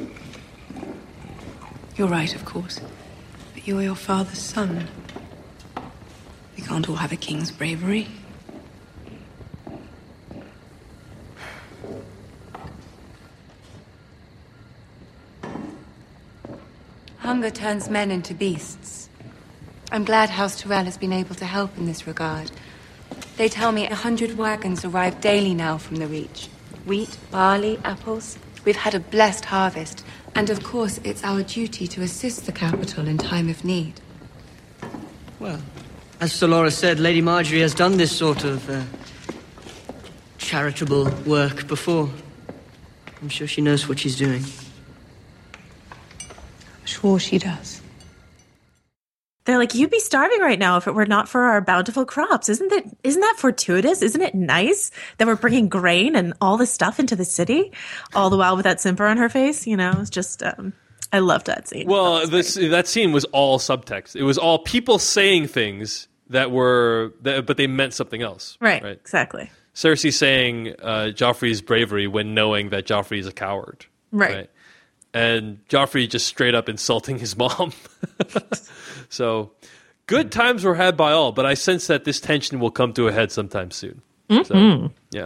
You're right, of course. But you're your father's son. We can't all have a king's bravery.
Hunger turns men into beasts. I'm glad House Tyrell has been able to help in this regard. They tell me a hundred wagons arrive daily now from the Reach. Wheat, barley, apples. We've had a blessed harvest. And of course, it's our duty to assist the capital in time of need.
Well, as Sir Laura said, Lady Margaery has done this sort of uh, charitable work before. I'm sure she knows what she's doing.
Sure she does.
they're like, you'd be starving right now if it were not for our bountiful crops. Isn't that, isn't that fortuitous? Isn't it nice that we're bringing grain and all this stuff into the city all the while with that simper on her face? You know, it's just, um, I loved that scene.
Well, this, that scene was all subtext. It was all people saying things that were, that, but they meant something else.
Right,
right?
exactly.
Cersei saying uh, Joffrey's bravery when knowing that Joffrey is a coward.
Right.
right? And Joffrey just straight up insulting his mom. So, good times were had by all, but I sense that this tension will come to a head sometime soon. Mm-hmm. So, yeah.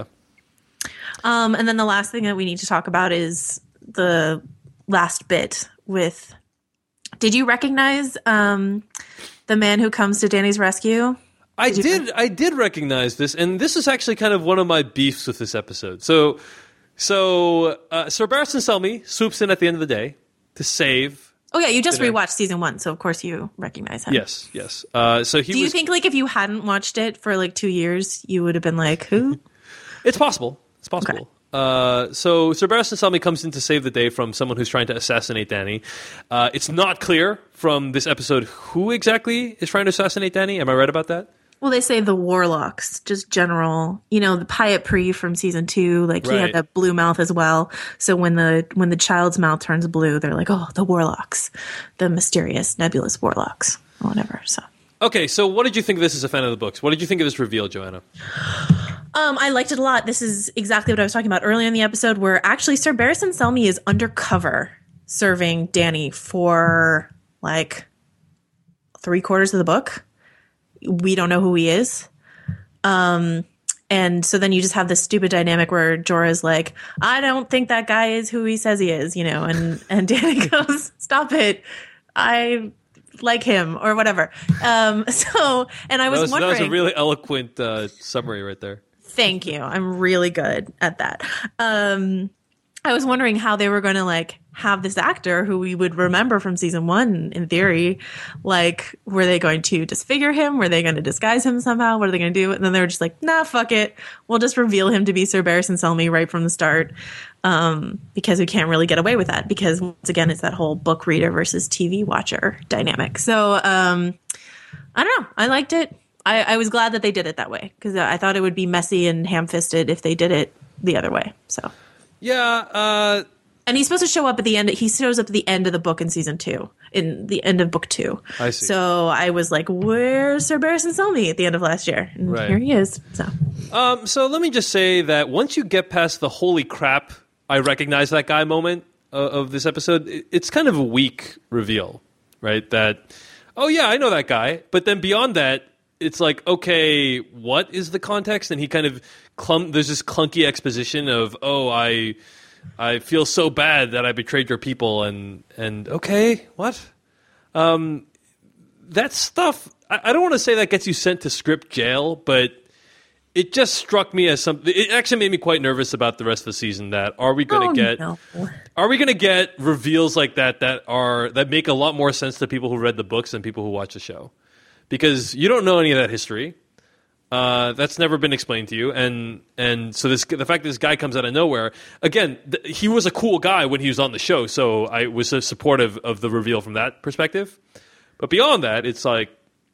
Um, and then the last thing that we need to talk about is the last bit with... Did you recognize um, the man who comes to Dany's rescue?
I
did.
did. I did recognize this, and this is actually kind of one of my beefs with this episode. So... So, uh, Sir Barristan Selmy swoops in at the end of the day to save...
Oh, yeah, you just
dinner.
rewatched season one, so of course you recognize him.
Yes, yes. Uh, so he
Do you
was,
think, like, if you hadn't watched it for, like, two years, you would have been like, who?
It's possible. It's possible. Okay. Uh, so, Sir Barristan Selmy comes in to save the day from someone who's trying to assassinate Dany. Uh, it's not clear from this episode who exactly is trying to assassinate Dany. Am I right about that?
Well, they say the warlocks, just general, you know, the Pyat Pri from season two, like
right.
he had that blue mouth as well. So when the when the child's mouth turns blue, they're like, oh, the warlocks, the mysterious, nebulous warlocks, or whatever. So
okay, so what did you think of this as a fan of the books? What did you think of this reveal, Joanna?
Um, I liked it a lot. This is exactly what I was talking about earlier in the episode, where actually Sir Barristan Selmy is undercover serving Dany for like three quarters of the book. We don't know who he is. Um, and so then you just have this stupid dynamic where Jorah's like, I don't think that guy is who he says he is, you know, and, and Dany goes, stop it. I like him or whatever. Um, so, and I was,
that was
wondering.
That was a really eloquent uh, summary right there.
Thank you. I'm really good at that. Um, I was wondering how they were going to like have this actor who we would remember from season one in theory. Like, were they going to disfigure him? Were they going to disguise him somehow? What are they going to do? And then they were just like, nah, fuck it. We'll just reveal him to be Sir Barristan Selmy right from the start. Um, because we can't really get away with that because once again, it's that whole book reader versus T V watcher dynamic. So, um, I don't know. I liked it. I, I was glad that they did it that way because I thought it would be messy and ham-fisted if they did it the other way. So.
Yeah, uh,
and he's supposed to show up at the end. He shows up at the end of the book in season two, in the end of book two.
I see.
So I was like, "Where's Sir Barristan Selmy?" At the end of last year, and
right.
here he is. So,
um, so let me just say that once you get past the "holy crap, I recognize that guy" moment uh, of this episode, it, it's kind of a weak reveal, right? That, oh yeah, I know that guy, but then beyond that, it's like, okay, what is the context? And he kind of clum. There's this clunky exposition of, oh, I, I feel so bad that I betrayed your people, and and okay, what? Um, that stuff. I, I don't want to say that gets you sent to script jail, but it just struck me as something. It actually made me quite nervous about the rest of the season. That are we going to
oh,
get?
No.
Are we going to get reveals like that that are that make a lot more sense to people who read the books than people who watch the show? Because you don't know any of that history. Uh, that's never been explained to you, and and so this the fact that this guy comes out of nowhere again, th- he was a cool guy when he was on the show, so I was so supportive of the reveal from that perspective. But beyond that, it's like,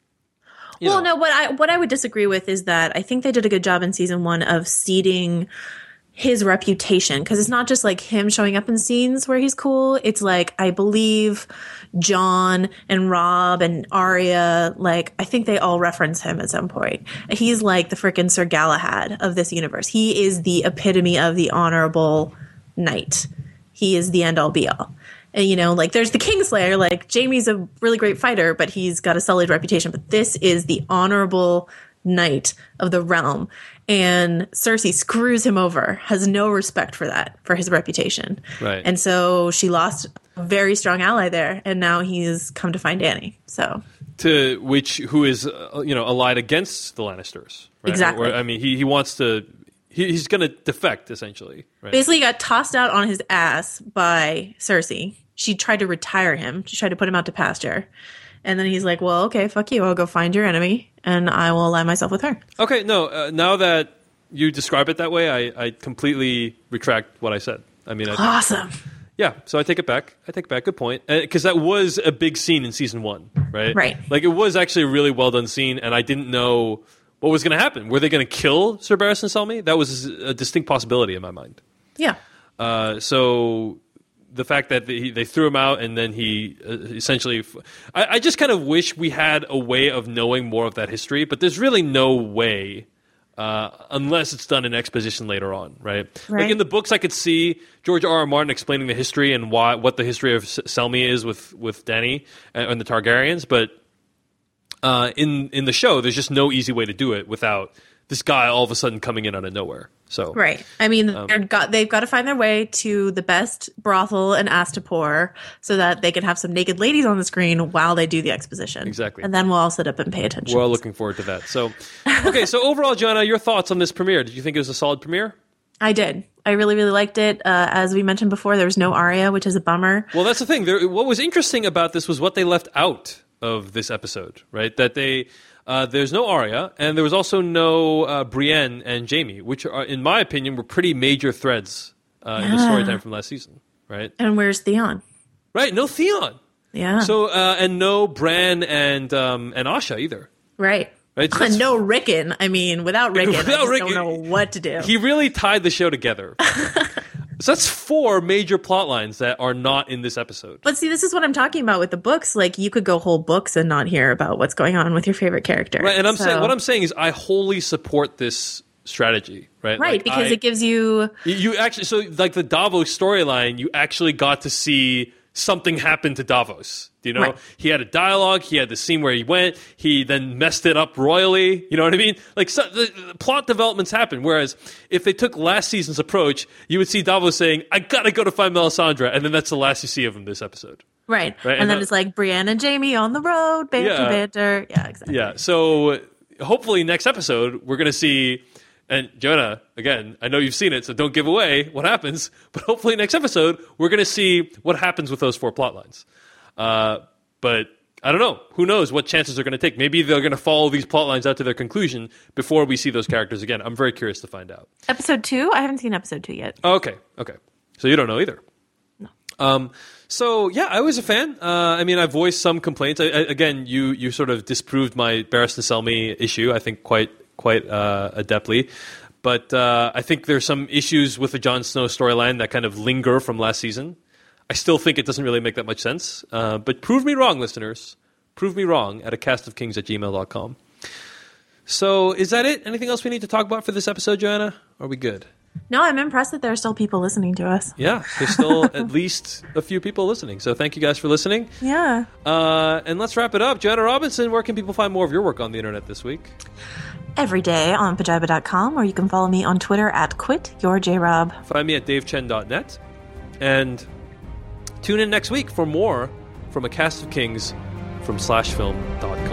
you
well,
know.
no. What I what I would disagree with is that I think they did a good job in season one of seeding his reputation, because it's not just like him showing up in scenes where he's cool. It's like, I believe Jon and Robb and Arya, like, I think they all reference him at some point. He's like the freaking Sir Galahad of this universe. He is the epitome of the honorable knight. He is the end all be all. And, you know, like, there's the Kingslayer, like, Jaime's a really great fighter, but he's got a sullied reputation. But this is the honorable knight of the realm. And Cersei screws him over, has no respect for that, for his reputation.
Right.
And so she lost a very strong ally there, and now he's come to find Dany. So
to which who is uh, you know allied against the Lannisters, right?
Exactly.
Or, I mean, he he wants to. He, he's going to defect, essentially. Right?
Basically, he got tossed out on his ass by Cersei. She tried to retire him. She tried to put him out to pasture. And then he's like, well, okay, fuck you. I'll go find your enemy, and I will ally myself with her.
Okay, no, uh, now that you describe it that way, I, I completely retract what I said. I mean, I,
Awesome.
Yeah, so I take it back. I take it back. Good point. Because that was a big scene in season one, right?
Right.
Like, it was actually a really well-done scene, and I didn't know what was going to happen. Were they going to kill Sir Barristan Selmy? That was a distinct possibility in my mind.
Yeah.
Uh, so the fact that they, they threw him out and then he uh, essentially... I, I just kind of wish we had a way of knowing more of that history, but there's really no way... Uh, unless it's done in exposition later on, right?
right?
Like in the books, I could see George R. R. Martin explaining the history and why, what the history of Selmy is with with Dany and, and the Targaryens, but uh, in in the show, there's just no easy way to do it without this guy all of a sudden coming in out of nowhere. So
right, I mean,
um,
they're got they've got to find their way to the best brothel in Astapor so that they can have some naked ladies on the screen while they do the exposition.
Exactly,
and then we'll all sit up and pay attention.
We're all looking forward to that. So, okay, so overall, Joanna, your thoughts on this premiere? Did you think it was a solid premiere?
I did. I really, really liked it. Uh, as we mentioned before, there was no Arya, which is a bummer.
Well, that's the thing. There, what was interesting about this was what they left out of this episode, right? That they. Uh, there's no Arya, and there was also no uh, Brienne and Jaime, which, are, in my opinion, were pretty major threads uh,
yeah.
in the storyline from last season, right?
And where's Theon?
Right, no Theon.
Yeah.
So uh, and no Bran and um, and Asha either.
Right.
Right. So
and no Rickon. I mean, without Rickon, without I just Rickon, don't know what to do.
He really tied the show together. So that's four major plot lines that are not in this episode.
But see, this is what I'm talking about with the books. Like, you could go whole books and not hear about what's going on with your favorite character.
Right, and I'm
so.
saying what I'm saying is I wholly support this strategy, right?
Right,
like
because
I,
it gives you
you actually so like the Davos storyline, you actually got to see something happen to Davos. You know,
right.
He had a dialogue. He had the scene where he went. He then messed it up royally. You know what I mean? Like, so, the, the plot developments happen. Whereas if they took last season's approach, you would see Davos saying, "I gotta go to find Melisandre," and then that's the last you see of him this episode.
Right,
right?
and, and then that, it's like Brienne and Jaime on the road, banter,
yeah,
banter. Yeah, exactly.
Yeah. So hopefully next episode we're gonna see. And Jonah, again, I know you've seen it, so don't give away what happens. But hopefully next episode, we're going to see what happens with those four plot lines. Uh, but I don't know. Who knows what chances they're going to take? Maybe they're going to follow these plot lines out to their conclusion before we see those characters again. I'm very curious to find out.
Episode two? I haven't seen episode two yet.
Oh, okay. Okay. So you don't know either.
No.
Um, so, yeah, I was a fan. Uh, I mean, I voiced some complaints. I, I, again, you you sort of disproved my Barristan Selmy issue, I think, quite quite uh, adeptly. But uh, I think there's some issues with the Jon Snow storyline that kind of linger from last season. I still think it doesn't really make that much sense. Uh, but prove me wrong, listeners. Prove me wrong at a cast of kings at gmail dot com. So is that it? Anything else we need to talk about for this episode, Joanna? Are we good?
No, I'm impressed that there are still people listening to us.
Yeah, there's still at least a few people listening. So thank you guys for listening.
Yeah.
Uh, and let's wrap it up. Joanna Robinson, where can people find more of your work on the internet this week?
Every day on pajiba dot com, or you can follow me on Twitter at quityourjrob.
Find me at dave chen dot net. And tune in next week for more from A Cast of Kings from slash film dot com.